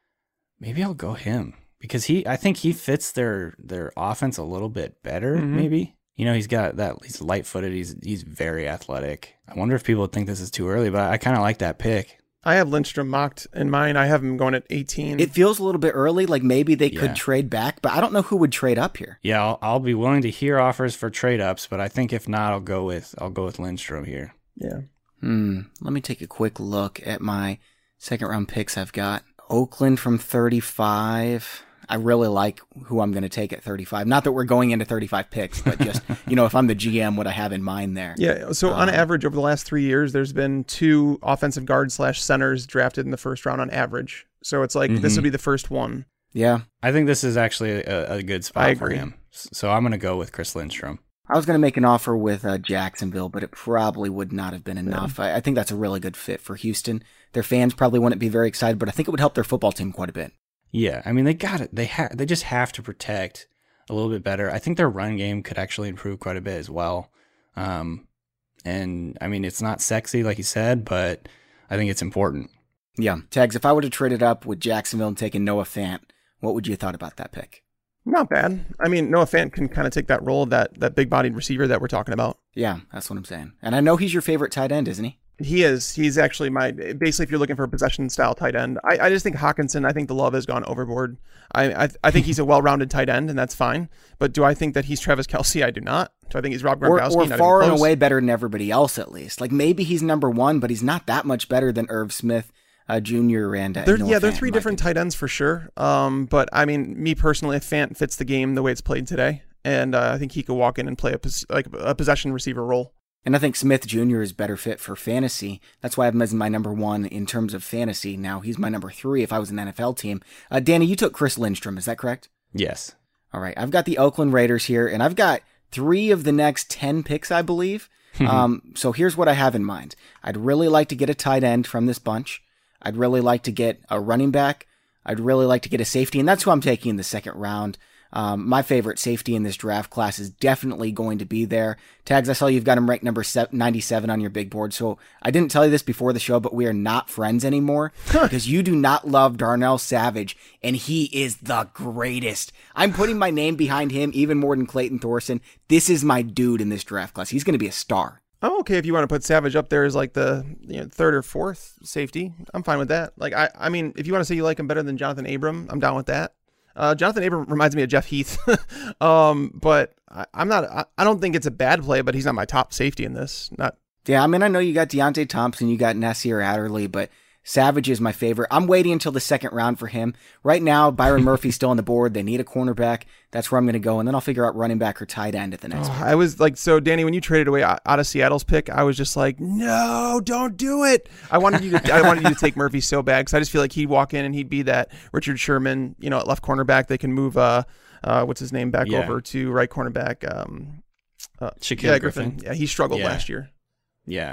Maybe I'll go him because he. I think he fits their their offense a little bit better. Mhm. Maybe you know he's got that. He's light footed. He's he's very athletic. I wonder if people would think this is too early, but I kind of like that pick. I have Lindstrom mocked in mine. I have him going at eighteen. It feels a little bit early, like maybe they could Yeah. trade back, but I don't know who would trade up here. Yeah, I'll, I'll be willing to hear offers for trade ups, but I think if not, I'll go with I'll go with Lindstrom here. yeah. Hmm. Let me take a quick look at my second round picks I've got. Oakland from thirty-five. I really like who I'm going to take at thirty-five. Not that we're going into thirty-five picks, but just, you know, if I'm the G M, what I have in mind there. Yeah. So on Um, average, over the last three years, there's been two offensive guards slash centers drafted in the first round on average. So it's like this Mhm. would be the first one. Yeah. I think this is actually a, a good spot I for agree. him. So I'm going to go with Chris Lindstrom. I was going to make an offer with uh, Jacksonville, but it probably would not have been enough. I, I think that's a really good fit for Houston. Their fans probably wouldn't be very excited, but I think it would help their football team quite a bit. Yeah, I mean they got it. They ha- they just have to protect a little bit better. I think their run game could actually improve quite a bit as well. Um, and I mean it's not sexy like you said, but I think it's important. Yeah. Tags, if I would have traded up with Jacksonville and taken Noah Fant, what would you have thought about that pick? Not bad. I mean, Noah Fant can kind of take that role of that that big bodied receiver that we're talking about. Yeah, that's what I'm saying. And I know he's your favorite tight end, isn't he? He is. He's actually my basically. If you're looking for a possession style tight end, I, I just think Hawkinson. I think the love has gone overboard. I I, I think he's a well rounded tight end, and that's fine. But do I think that he's Travis Kelce? I do not. Do I think he's Rob Or, Gronkowski? or Not far even and close. away better than everybody else, at least. Like maybe he's number one, but he's not that much better than Irv Smith uh, Junior and uh, They're, Noah yeah, they're Fant, three in my different opinion. tight ends for sure. Um, but I mean, me personally, if Fant fits the game the way it's played today, and uh, I think he could walk in and play a pos- like a possession receiver role. And I think Smith Junior is better fit for fantasy. That's why I have him as my number one in terms of fantasy. Now he's my number three if I was an N F L team. Uh, Danny, you took Chris Lindstrom, is that correct? Yes. All right, I've got the Oakland Raiders here, and I've got three of the next ten picks, I believe. um, so here's what I have in mind. I'd really like to get a tight end from this bunch. I'd really like to get a running back. I'd really like to get a safety, and that's who I'm taking in the second round. Um, my favorite safety in this draft class is definitely going to be there. Tags, I saw you've got him ranked number ninety-seven on your big board. So I didn't tell you this before the show, but we are not friends anymore because you do not love Darnell Savage, and he is the greatest. I'm putting my name behind him even more than Clayton Thorson. This is my dude in this draft class. He's going to be a star. I'm okay if you want to put Savage up there as like the you know, third or fourth safety. I'm fine with that. Like I, I mean, if you want to say you like him better than Jonathan Abram, I'm down with that. Uh, Jonathan Abram reminds me of Jeff Heath, um, but I, I'm not. I, I don't think it's a bad play, but he's not my top safety in this. Not. Yeah, I mean, I know you got Deontay Thompson, you got Nasir Adderley, but Savage is my favorite. I'm waiting until the second round for him. Right now, Byron Murphy's still on the board. They need a cornerback. That's where I'm going to go, and then I'll figure out running back or tight end at the next Oh, pick. I was like, so Danny, when you traded away out out of Seattle's pick, I was just like, no, don't do it. I wanted you to, I wanted you to take Murphy so bad because I just feel like he'd walk in and he'd be that Richard Sherman, you know, at left cornerback. They can move, uh, uh, what's his name, back Yeah. over to right cornerback. Um, uh, Shaquille yeah, Griffin. Yeah, he struggled Yeah. last year. Yeah.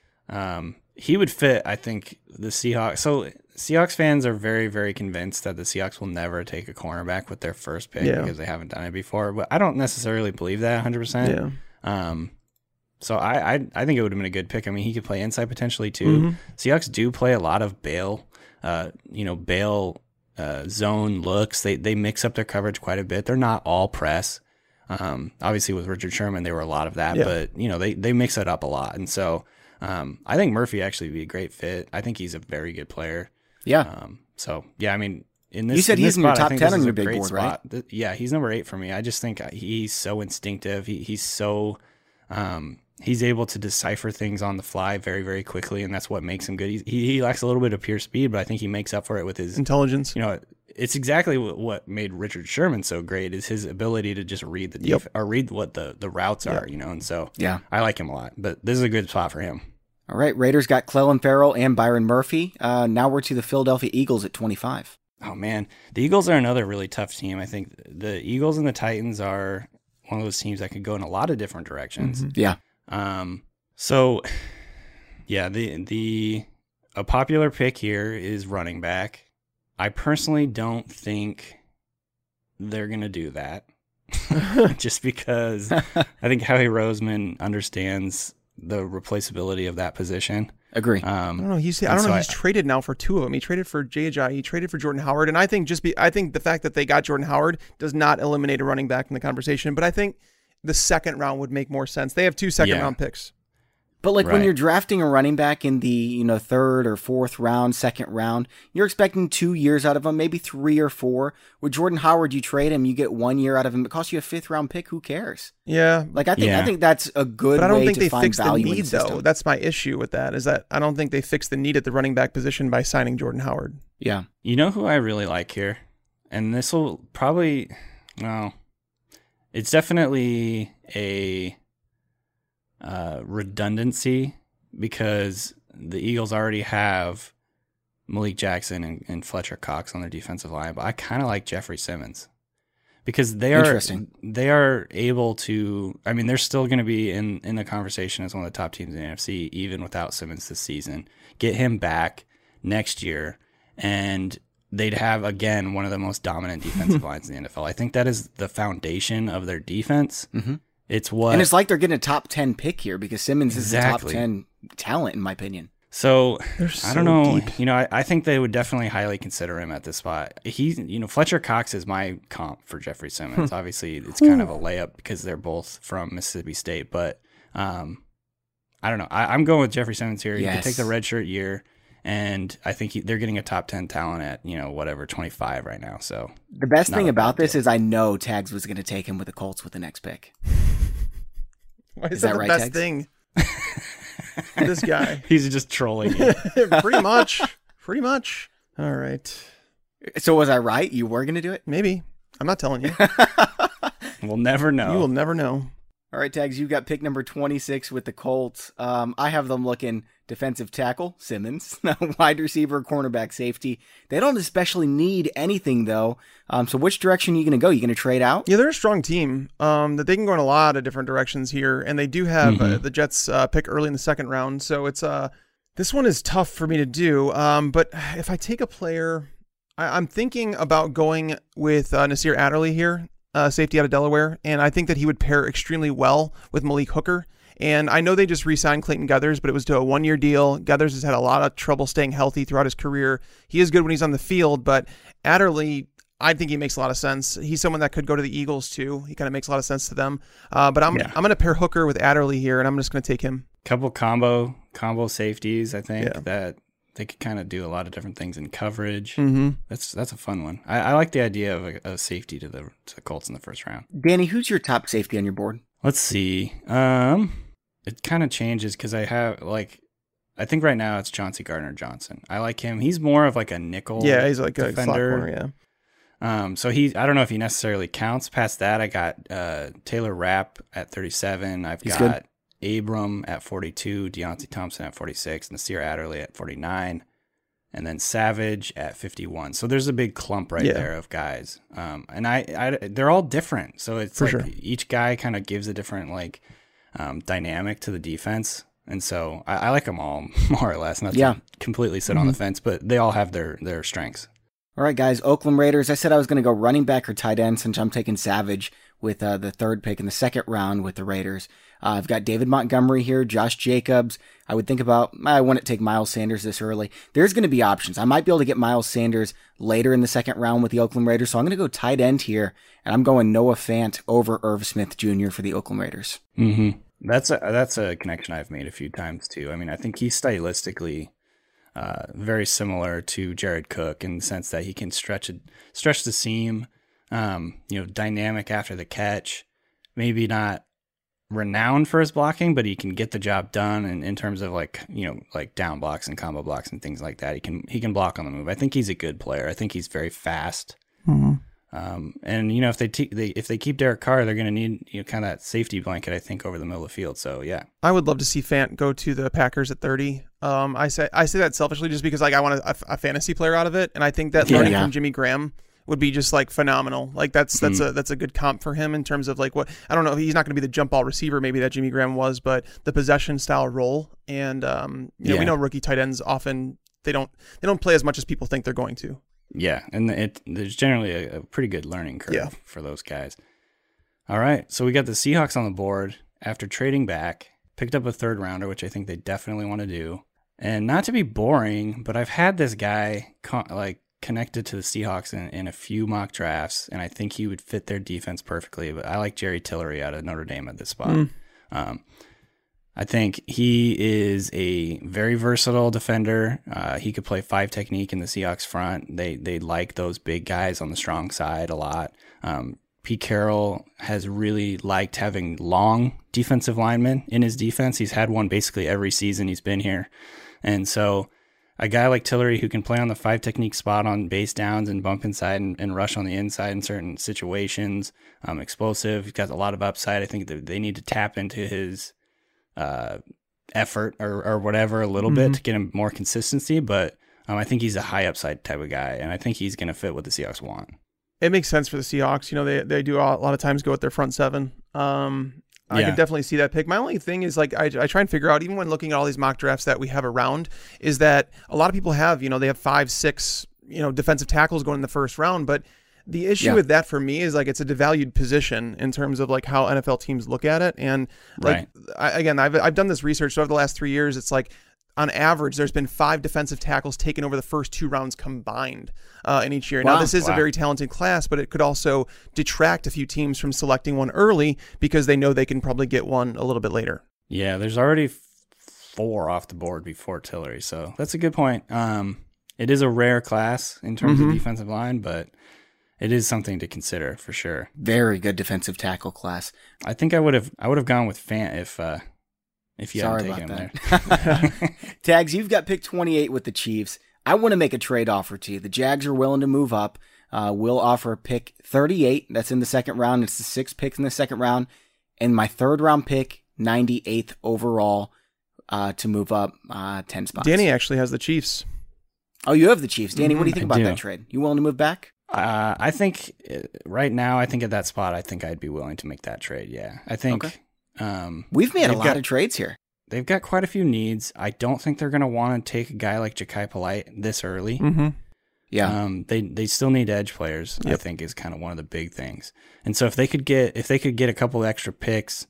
Um, he would fit, I think, the Seahawks. So Seahawks fans are very, very convinced that the Seahawks will never take a cornerback with their first pick Yeah. because they haven't done it before. But I don't necessarily believe that one hundred percent. Yeah. Um, so I, I I think it would have been a good pick. I mean, he could play inside potentially too. Mhm. Seahawks do play a lot of bail, uh, you know, bail uh, zone looks. They they mix up their coverage quite a bit. They're not all press. Um, obviously, with Richard Sherman, they were a lot of that, yeah. but you know they they mix it up a lot. And so um, I think Murphy actually would be a great fit. I think he's a very good player. Yeah. Um, so yeah, I mean, in this you said in he's this in your spot, top ten on your big board, spot. right? Th- yeah, he's number eight for me. I just think he's so instinctive. He he's so um, he's able to decipher things on the fly very, very quickly, and that's what makes him good. He, he he lacks a little bit of pure speed, but I think he makes up for it with his intelligence. You know, it's exactly what, what made Richard Sherman so great is his ability to just read the yep. def- or read what the, the routes yep. are, you know, and so yeah, I like him a lot. But this is a good spot for him. All right, Raiders got Clelin Ferrell and Byron Murphy. Uh, now we're to the Philadelphia Eagles at twenty-five. Oh man, the Eagles are another really tough team. I think the Eagles and the Titans are one of those teams that could go in a lot of different directions. Mm-hmm. Yeah. Um. So, yeah, the the a popular pick here is running back. I personally don't think they're gonna do that, just because I think Howie Roseman understands the replaceability of that position. Agree. Um, I don't know. He's I don't know. So He's I, traded now for two of them. He traded for Jay Ajayi. He traded for Jordan Howard. And I think just be I think the fact that they got Jordan Howard does not eliminate a running back from the conversation. But I think the second round would make more sense. They have two second yeah. round picks. But like right. when you're drafting a running back in the, you know, third or fourth round, second round, you're expecting two years out of him, maybe three or four. With Jordan Howard, you trade him, you get one year out of him. It costs you a fifth round pick. Who cares? Yeah. Like I think yeah. I think that's a good but I don't way think to they find fixed the value need, in the system. though. That's my issue with that, is that I don't think they fixed the need at the running back position by signing Jordan Howard. Yeah. You know who I really like here? And this will probably, well, it's definitely a uh, redundancy because the Eagles already have Malik Jackson and, and Fletcher Cox on their defensive line, but I kind of like Jeffrey Simmons because they are they are able to. I mean, they're still going to be in, in the conversation as one of the top teams in the N F C, even without Simmons this season. Get him back next year, and they'd have again one of the most dominant defensive lines in the N F L. I think that is the foundation of their defense. Mm-hmm. It's what, and it's like they're getting a top ten pick here because Simmons exactly. is the top ten talent in my opinion. So, so I don't know. deep. You know, I, I think they would definitely highly consider him at this spot. He's, you know, Fletcher Cox is my comp for Jeffrey Simmons. Obviously, it's kind of a layup because they're both from Mississippi State. But um, I don't know. I, I'm going with Jeffrey Simmons here. He Yes. could take the redshirt year, and I think he, they're getting a top ten talent at, you know, whatever, twenty-five right now. So The best not thing a about bad this deal. is I know Tags was going to take him with the Colts with the next pick. Why is, Is that, that the right, best Tex? thing? This guy. He's just trolling you. Pretty much. Pretty much. All right. So was I right? You were going to do it? Maybe. I'm not telling you. We'll never know. You will never know. All right, Tags, you got pick number twenty-six with the Colts. Um, I have them looking defensive tackle, Simmons, wide receiver, cornerback, safety. They don't especially need anything, though. Um, so which direction are you going to go? You going to trade out? Yeah, they're a strong team. Um, that they can go in a lot of different directions here, and they do have Mm-hmm. uh, the Jets uh, pick early in the second round. So it's uh, this one is tough for me to do. Um, but if I take a player, I, I'm thinking about going with uh, Nasir Adderley here. Uh, safety out of Delaware, and I think that he would pair extremely well with Malik Hooker. And I know they just re-signed Clayton Guthers, but it was to a one-year deal. Guthers has had a lot of trouble staying healthy throughout his career. He is good when he's on the field, but Adderley, I think he makes a lot of sense. He's someone that could go to the Eagles too. He kind of makes a lot of sense to them. Uh, but I'm Yeah. I'm going to pair Hooker with Adderley here, and I'm just going to take him. Couple combo combo safeties, I think, Yeah. that they could kind of do a lot of different things in coverage. Mm-hmm. That's that's a fun one. I, I like the idea of a, a safety to the to the Colts in the first round. Danny, who's your top safety on your board? Let's see. Um, it kind of changes because I have like, I think right now it's Chauncey Gardner Johnson. I like him. He's more of like a nickel. Yeah, he's like a slot defender. corner, yeah. Um, so he, I don't know if he necessarily counts. Past that, I got uh, Taylor Rapp at thirty-seven. I've He's got Abram at forty-two, Deontay Thompson at forty-six, Nasir Adderley at forty-nine, and then Savage at fifty-one. So there's a big clump right Yeah. there of guys. Um, and I, I, they're all different. So it's For like sure. each guy kind of gives a different like um, dynamic to the defense. And so I, I like them all more or less. Not Yeah. to completely sit Mm-hmm. on the fence, but they all have their their strengths. All right, guys. Oakland Raiders. I said I was going to go running back or tight end since I'm taking Savage with uh, the third pick in the second round with the Raiders. Uh, I've got David Montgomery here, Josh Jacobs. I would think about, I wouldn't take Miles Sanders this early. There's going to be options. I might be able to get Miles Sanders later in the second round with the Oakland Raiders. So I'm going to go tight end here, and I'm going Noah Fant over Irv Smith Junior for the Oakland Raiders. Mm-hmm. That's a, that's a connection I've made a few times too. I mean, I think he's stylistically uh, very similar to Jared Cook in the sense that he can stretch it, stretch the seam, um, you know, dynamic after the catch, maybe not renowned for his blocking, but he can get the job done. And in terms of like, you know, like down blocks and combo blocks and things like that, he can, he can block on the move. I think he's a good player. I think he's very fast. Mm-hmm. Um, and you know, if they, te- they if they keep Derek Carr, they're going to need, you know, kind of that safety blanket, I think, over the middle of the field. So yeah, I would love to see Fant go to the Packers at thirty. Um, I say I say that selfishly just because like I want a, a fantasy player out of it, and I think that yeah, learning yeah. from Jimmy Graham would be just like phenomenal. Like that's that's mm. a that's a good comp for him in terms of like what I don't know. He's not going to be the jump ball receiver maybe that Jimmy Graham was, but the possession style role. And um, you know, yeah. we know rookie tight ends often they don't they don't play as much as people think they're going to. Yeah, and it there's generally a, a pretty good learning curve yeah. for those guys. All right, so we got the Seahawks on the board after trading back, picked up a third rounder, which I think they definitely want to do. And not to be boring, but I've had this guy con- like connected to the Seahawks in, in a few mock drafts, and I think he would fit their defense perfectly. But I like Jerry Tillery out of Notre Dame at this spot. Mm. Um, I think he is a very versatile defender. Uh, he could play five technique in the Seahawks front. They they like those big guys on the strong side a lot. Um, Pete Carroll has really liked having long defensive linemen in his defense. He's had one basically every season he's been here. And so a guy like Tillery who can play on the five technique spot on base downs and bump inside and, and rush on the inside in certain situations, um, explosive. He's got a lot of upside. I think that they need to tap into his uh, effort or, or whatever a little mm-hmm. bit to get him more consistency. But um, I think he's a high upside type of guy, and I think he's going to fit what the Seahawks want. It makes sense for the Seahawks. You know, they they do a lot of times go with their front seven. Um, I Yeah. can definitely see that pick. My only thing is like I, I try and figure out, even when looking at all these mock drafts that we have around, is that a lot of people have, you know, they have five, six, you know, defensive tackles going in the first round. But the issue Yeah. with that for me is like it's a devalued position in terms of like how N F L teams look at it. And like Right. I, again, I've I've done this research. So over the last three years, it's like on average, there's been five defensive tackles taken over the first two rounds combined uh, in each year. Wow. Now, this is Wow. a very talented class, but it could also detract a few teams from selecting one early because they know they can probably get one a little bit later. Yeah, there's already f- four off the board before Tillery, so that's a good point. Um, it is a rare class in terms Mm-hmm. of defensive line, but it is something to consider for sure. Very good defensive tackle class. I think I would have I would have gone with Fant if uh, if you Sorry hadn't about taken him that. Tags, you've got pick twenty-eight with the Chiefs. I want to make a trade offer to you. The Jags are willing to move up. Uh, we'll offer pick thirty-eight. That's in the second round. It's the sixth pick in the second round. And my third round pick, ninety-eighth overall, uh, to move up uh, ten spots. Danny actually has the Chiefs. Oh, you have the Chiefs. Danny, what do you think I about do. that trade? You willing to move back? Uh, I think uh, right now, I think at that spot, I think I'd be willing to make that trade. Yeah, I think Okay. um, We've made a they've lot got- of trades here. they've got quite a few needs. I don't think they're going to want to take a guy like Ja'Kai Polite this early. Mm-hmm. Yeah. Um, they they still need edge players. I Yep. think is kind of one of the big things. And so if they could get if they could get a couple of extra picks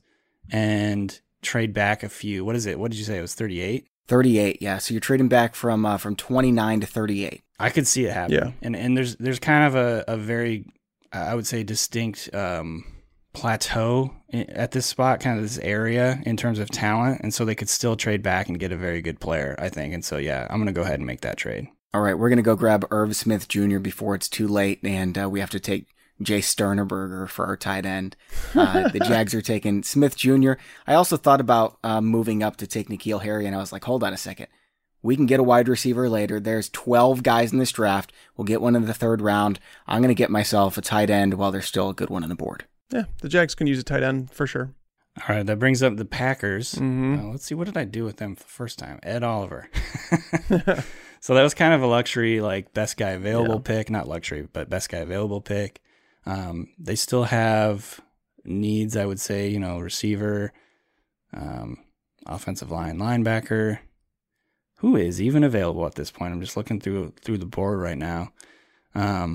and trade back a few, what is it? What did you say? It was thirty-eight. thirty-eight, yeah. So you're trading back from uh, from twenty-nine to thirty-eight. I could see it happening. Yeah. And and there's there's kind of a, a very I would say distinct um, plateau in, at this spot, kind of this area in terms of talent, and so they could still trade back and get a very good player, I think. And so yeah, I'm gonna go ahead and make that trade. All right, we're going to go grab Irv Smith Junior before it's too late, and uh, we have to take Jay Sternerberger for our tight end. Uh, the Jags are taking Smith Junior I also thought about uh, moving up to take N'Keal Harry, and I was like, hold on a second. We can get a wide receiver later. There's twelve guys in this draft. We'll get one in the third round. I'm going to get myself a tight end while there's still a good one on the board. Yeah, the Jags can use a tight end for sure. All right, that brings up the Packers. Mhm. Uh, let's see, what did I do with them for the first time? Ed Oliver. So that was kind of a luxury, like best guy available Yeah. pick. Not luxury, but best guy available pick. Um, they still have needs, I would say, you know, receiver, um, offensive line, linebacker. Who is even available at this point? I'm just looking through through the board right now. Um,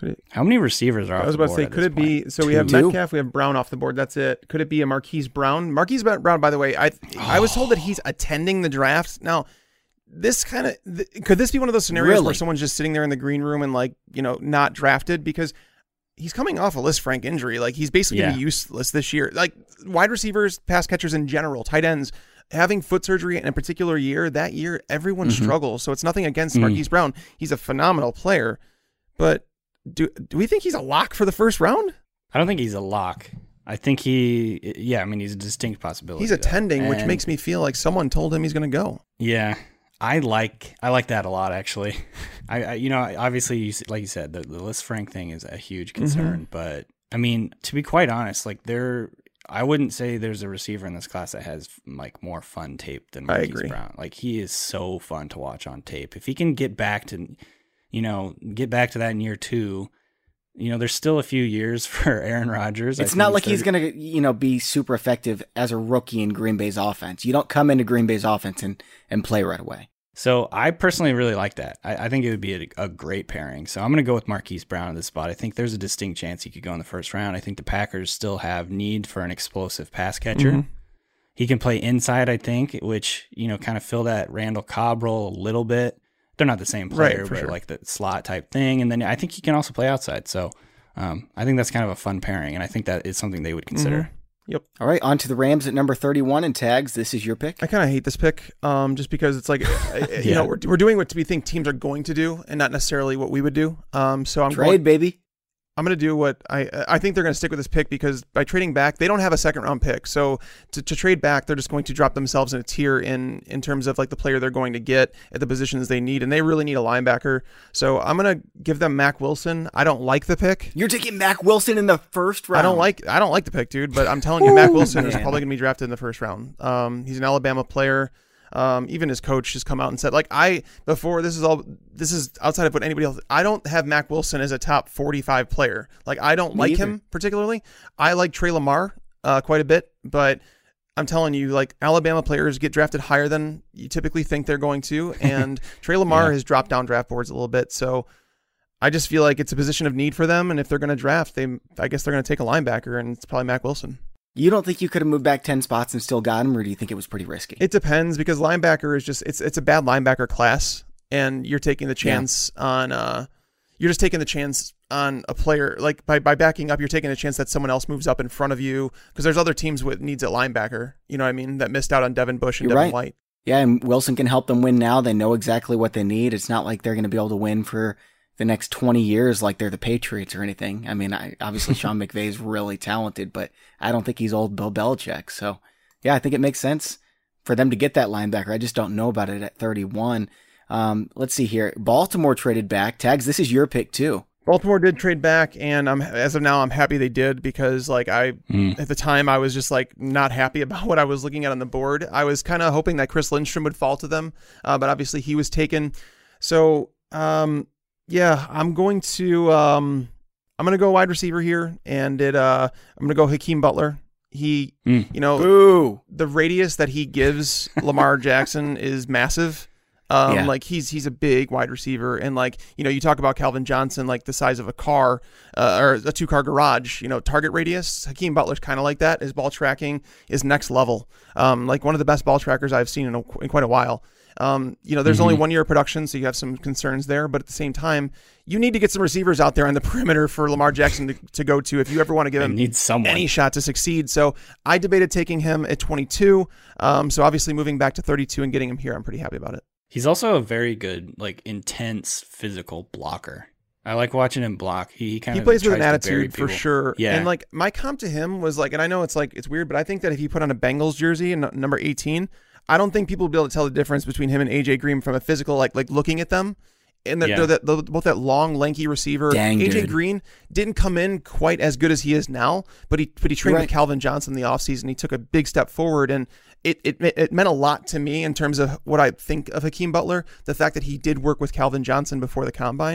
Could it, How many receivers are off I was the about to board say, at could this it be? point? So we have Two. Metcalf, we have Brown off the board. That's it. Could it be a Marquise Brown? Marquise Brown, by the way, I I was told that he's attending the draft. Now, this kind of th- could this be one of those scenarios Really? where someone's just sitting there in the green room and like you know not drafted because he's coming off a Liz Frank injury. Like he's basically Yeah. gonna be useless this year. Like wide receivers, pass catchers in general, tight ends. Having foot surgery in a particular year, that year, everyone Mm-hmm. struggles. So it's nothing against Mm. Marquise Brown. He's a phenomenal player. But do do we think he's a lock for the first round? I don't think he's a lock. I think he, yeah, I mean, he's a distinct possibility. He's though. attending, which And- makes me feel like someone told him he's going to go. Yeah, I like I like that a lot actually. I, I you know obviously you, s- like you said the the Liz Frank thing is a huge concern, but I mean to be quite honest, like there I wouldn't say there's a receiver in this class that has like more fun tape than I Marquise agree. Brown. Like he is so fun to watch on tape. If he can get back to, you know, get back to that in year two. You know, there's still a few years for Aaron Rodgers. I It's think not like he's thirty going to, you know, be super effective as a rookie in Green Bay's offense. You don't come into Green Bay's offense and, and play right away. So I personally really like that. I, I think it would be a, a great pairing. So I'm going to go with Marquise Brown in this spot. I think there's a distinct chance he could go in the first round. I think the Packers still have need for an explosive pass catcher. Mhm. He can play inside, I think, which, you know, kind of fill that Randall Cobb role a little bit. They're not the same Right, player, for but sure. like the slot type thing. And then I think he can also play outside. So um, I think that's kind of a fun pairing. And I think that is something they would consider. Yep. All right, on to the Rams at number thirty-one and tags. This is your pick. I kind of hate this pick um, just because it's like, you Yeah. know, we're, we're doing what we think teams are going to do and not necessarily what we would do. Um, so I'm Trade, going, baby. I'm going to do what I I think they're going to stick with this pick because by trading back, they don't have a second round pick. So to, to trade back, they're just going to drop themselves in a tier in in terms of like the player they're going to get at the positions they need. And they really need a linebacker. So I'm going to give them Mac Wilson. I don't like the pick. You're taking Mac Wilson in the first round. I don't like I don't like the pick, dude. But I'm telling you, Mac Wilson is man. probably going to be drafted in the first round. Um, he's an Alabama player. Um, even his coach has come out and said, like, I before this is all this is outside of what anybody else. I don't have Mac Wilson as a top forty-five player. Like, I don't Me like either. him particularly. I like Trey Lamar uh, quite a bit, but I'm telling you, like, Alabama players get drafted higher than you typically think they're going to, and Trey Lamar Yeah. has dropped down draft boards a little bit. So I just feel like it's a position of need for them, and if they're going to draft, they I guess they're going to take a linebacker, and it's probably Mac Wilson. You don't think you could have moved back ten spots and still got him, or do you think it was pretty risky? It depends because linebacker is just it's it's a bad linebacker class, and you're taking the chance on uh you're just taking the chance on a player like by by backing up, you're taking a chance that someone else moves up in front of you because there's other teams with needs at linebacker. You know what I mean? That missed out on Devin Bush and You're Devin right. White. Yeah, and Wilson can help them win now. They know exactly what they need. It's not like they're going to be able to win for the next twenty years like they're the Patriots or anything. I mean, I, obviously Sean McVay is really talented, but I don't think he's old Bill Belichick. So, yeah, I think it makes sense for them to get that linebacker. I just don't know about it at thirty-one. Um, let's see here. Baltimore traded back. Tags, this is your pick too. Baltimore did trade back, and I'm as of now I'm happy they did because like I Mm. at the time I was just like not happy about what I was looking at on the board. I was kind of hoping that Chris Lindstrom would fall to them, uh, but obviously he was taken. So um, yeah, I'm going to um, I'm going to go wide receiver here, and it uh, I'm going to go Hakeem Butler. He, Mm. you know, Boo! the radius that he gives Lamar Jackson is massive. Um, Yeah. like he's he's a big wide receiver, and like you know, you talk about Calvin Johnson, like the size of a car uh, or a two car garage. You know, target radius. Hakeem Butler's kind of like that. His ball tracking is next level. Um, like one of the best ball trackers I've seen in, a, in quite a while. Um, you know, there's only one year of production, so you have some concerns there. But at the same time, you need to get some receivers out there on the perimeter for Lamar Jackson to, to go to if you ever want to give They him need someone. any shot to succeed. So I debated taking him at twenty-two. Um, so obviously moving back to thirty-two and getting him here, I'm pretty happy about it. He's also a very good, like, intense physical blocker. I like watching him block. He, he kind He of plays with an tries to bury attitude for people. sure. Yeah. And like my comp to him was like, and I know it's like, it's weird, but I think that if he put on a Bengals jersey and number eighteen, I don't think people will be able to tell the difference between him and A J Green from a physical, like, like looking at them. And they're, Yeah. they're, that, they're both that long, lanky receiver. Dang, A J dude. Green didn't come in quite as good as he is now, but he but he trained Right. with Calvin Johnson in the offseason. He took a big step forward, and it, it it meant a lot to me in terms of what I think of Hakeem Butler. The fact that he did work with Calvin Johnson before the combine.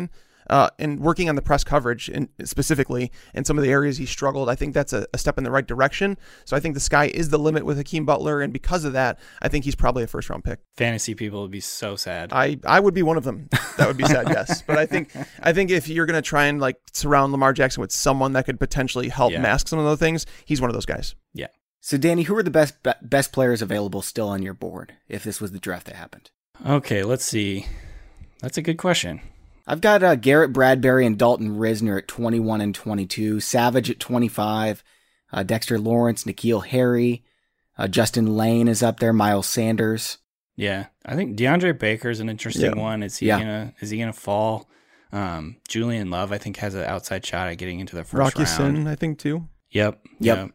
uh, and working on the press coverage in, specifically and some of the areas he struggled, I think that's a, a step in the right direction. So I think the sky is the limit with Hakeem Butler, and because of that, I think he's probably a first round pick. Fantasy people would be so sad. I, I would be one of them. That would be sad, yes. But I think I think if you're going to try and like surround Lamar Jackson with someone that could potentially help Yeah. mask some of those things, he's one of those guys. Yeah. So, Danny, who are the best be- best players available still on your board if this was the draft that happened? Okay, let's see. That's a good question. I've got uh, Garrett Bradbury and Dalton Risner at twenty-one and twenty-two, Savage at twenty-five, uh, Dexter Lawrence, N'Keal Harry, uh, Justin Lane is up there, Miles Sanders. Yeah, I think DeAndre Baker is an interesting Yeah. one. Is he Yeah. gonna is he gonna fall? Um, Julian Love, I think, has an outside shot at getting into the first Rocky round. Sin, I think, too. Yep. Yep.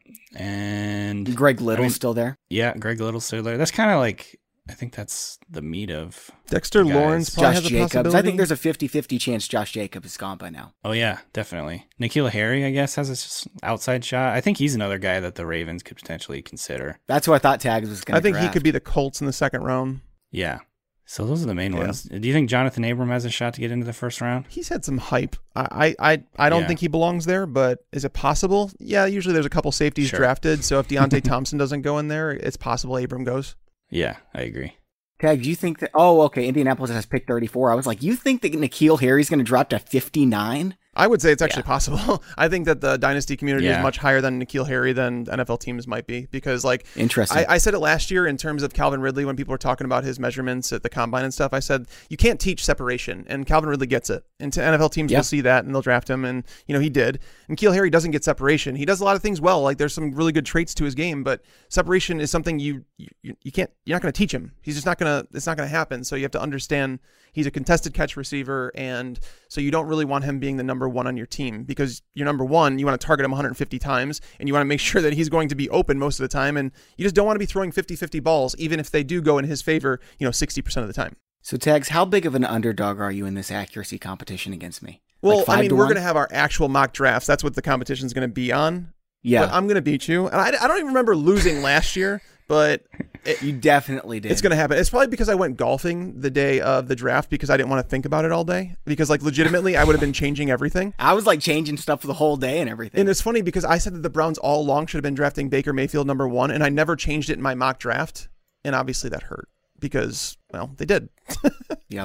And Greg Little's I mean, still there. yeah, Greg Little's still there. That's kind of like I think that's the meat of Dexter guys. Lawrence probably Josh has a Jacobs. possibility. I think there's a fifty-fifty chance Josh Jacobs is gone by now. Oh yeah, definitely. N'Keal Harry, I guess, has an outside shot. I think he's another guy that the Ravens could potentially consider. That's who I thought Tags was going to I think draft. he could be the Colts in the second round. Yeah. So those are the main Yeah. ones. Do you think Jonathan Abram has a shot to get into the first round? He's had some hype. I I, I, I don't Yeah. think he belongs there, but is it possible? Yeah, usually there's a couple safeties Sure. drafted, so if Deontay Thompson doesn't go in there, it's possible Abram goes. Yeah, I agree. Tag, do you think that... Oh, okay, Indianapolis has pick thirty-four. I was like, you think that N'Keal Harry's going to drop to fifty-nine? I would say it's actually Yeah. possible. I think that the dynasty community Yeah. is much higher than N'Keal Harry than N F L teams might be because, like, Interesting. I, I said it last year in terms of Calvin Ridley when people were talking about his measurements at the combine and stuff. I said you can't teach separation, and Calvin Ridley gets it. And to N F L teams Yeah. will see that and they'll draft him, and you know he did. And N'Keal Harry doesn't get separation. He does a lot of things well. Like there's some really good traits to his game, but separation is something you you, you can't. You're not going to teach him. He's just not gonna. It's not going to happen. So you have to understand he's a contested catch receiver, and so you don't really want him being the number one on your team because you're number one. You want to target him one hundred fifty times, and you want to make sure that he's going to be open most of the time, and you just don't want to be throwing fifty-fifty balls, even if they do go in his favor, you know, sixty percent of the time. So, Tags, how big of an underdog are you in this accuracy competition against me? Well, Like five I mean, to we're one? going to have our actual mock drafts. That's what the competition is going to be on. Yeah, But I'm going to beat you, and I, I don't even remember losing last year, but it, you definitely did. it's going to happen. It's probably because I went golfing the day of the draft because I didn't want to think about it all day. Because, like, legitimately, I would have been changing everything. I was like changing stuff for the whole day and everything. And it's funny because I said that the Browns all along should have been drafting Baker Mayfield number one, and I never changed it in my mock draft. And obviously that hurt because, well, they did. Yep.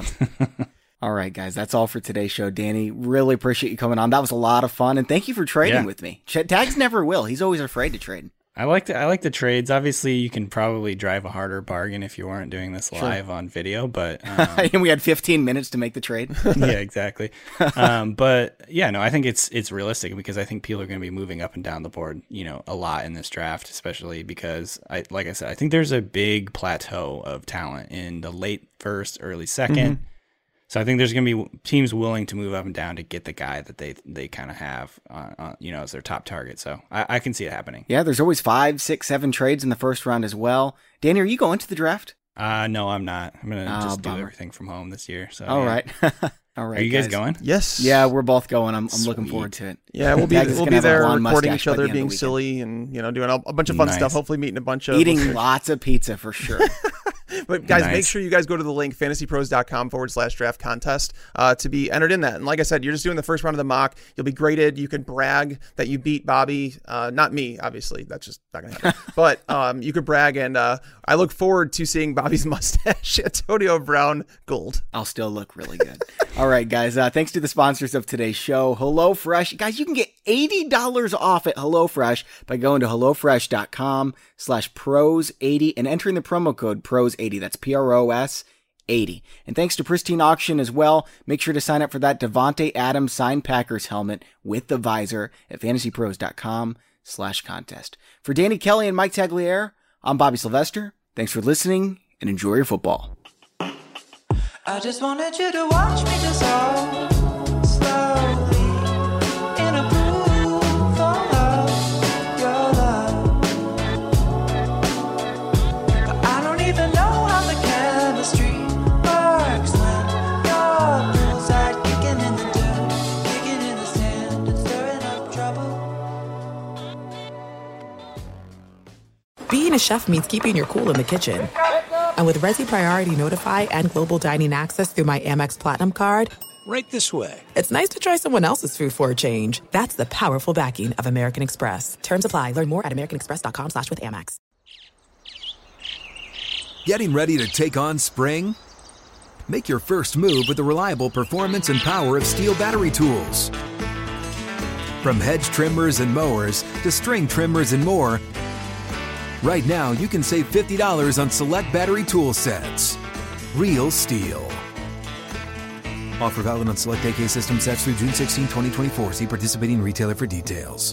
All right, guys, that's all for today's show. Danny, really appreciate you coming on. That was a lot of fun, and thank you for trading Yeah. with me. Ch- Tags never will. He's always afraid to trade. I like the I like the trades. Obviously, you can probably drive a harder bargain if you weren't doing this live on video, but um, and we had fifteen minutes to make the trade. yeah, exactly. Um, but yeah, no, I think it's it's realistic because I think people are going to be moving up and down the board, you know, a lot in this draft, especially because I like I said, I think there's a big plateau of talent in the late first, early second. Mm-hmm. So I think there's going to be teams willing to move up and down to get the guy that they they kind of have, uh, uh, you know, as their top target. So I, I can see it happening. Yeah, there's always five, six, seven trades in the first round as well. Danny, are you going to the draft? Uh, no, I'm not. I'm going to Oh, just do bummer. everything from home this year. So All yeah. right. All right. Are you guys, going? Yes. Yeah, we're both going. I'm, I'm looking Sweet. forward to it. Yeah, we'll be Tags is we'll gonna be have a there blonde recording mustache each by the other, end of the being weekend. silly, and you know, doing a, a bunch of fun Nice. stuff. Hopefully, meeting a bunch of Eating lots of pizza for sure. But guys, Nice. make sure you guys go to the link fantasypros.com forward slash draft contest uh, to be entered in that. And like I said, you're just doing the first round of the mock. You'll be graded. You can brag that you beat Bobby. Uh, not me, obviously. That's just not going to happen. But um, you could brag. And uh, I look forward to seeing Bobby's mustache, Antonio Brown Gold. I'll still look really good. All right, guys. Uh, thanks to the sponsors of today's show, HelloFresh. Guys, you can get eighty dollars off at HelloFresh by going to HelloFresh.com slash pros eighty and entering the promo code pros eighty. That's P R O S eighty. And thanks to Pristine Auction as well. Make sure to sign up for that Devontae Adams signed Packers helmet with the visor at fantasypros.com slash contest. For Danny Kelly and Mike Tagliere, I'm Bobby Sylvester. Thanks for listening and enjoy your football. I just wanted you to watch me dissolve slowly in a pool of your love. But I don't even know how the chemistry works when your bullseye kicking in the dirt, kicking in the sand and stirring up trouble. Being a chef means keeping your cool in the kitchen. And with Resi Priority Notify and Global Dining Access through my Amex Platinum card, right this way. It's nice to try someone else's food for a change. That's the powerful backing of American Express. Terms apply. Learn more at americanexpress.com slash with Amex. Getting ready to take on spring? Make your first move with the reliable performance and power of Steel battery tools. From hedge trimmers and mowers to string trimmers and more, right now you can save fifty dollars on select battery tool sets. Real Steel. Offer valid on select A K system sets through June sixteenth, twenty twenty-four. See participating retailer for details.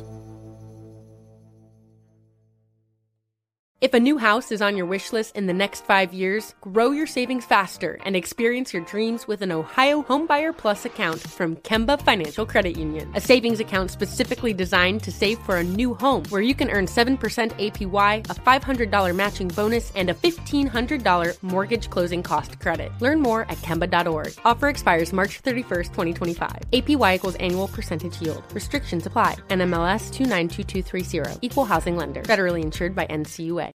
If a new house is on your wish list in the next five years, grow your savings faster and experience your dreams with an Ohio Homebuyer Plus account from Kemba Financial Credit Union. A savings account specifically designed to save for a new home, where you can earn seven percent A P Y, a five hundred dollars matching bonus, and a fifteen hundred dollars mortgage closing cost credit. Learn more at kemba dot org. Offer expires March thirty-first, twenty twenty-five. A P Y equals annual percentage yield. Restrictions apply. N M L S two nine two two three zero. Equal housing lender. Federally insured by N C U A.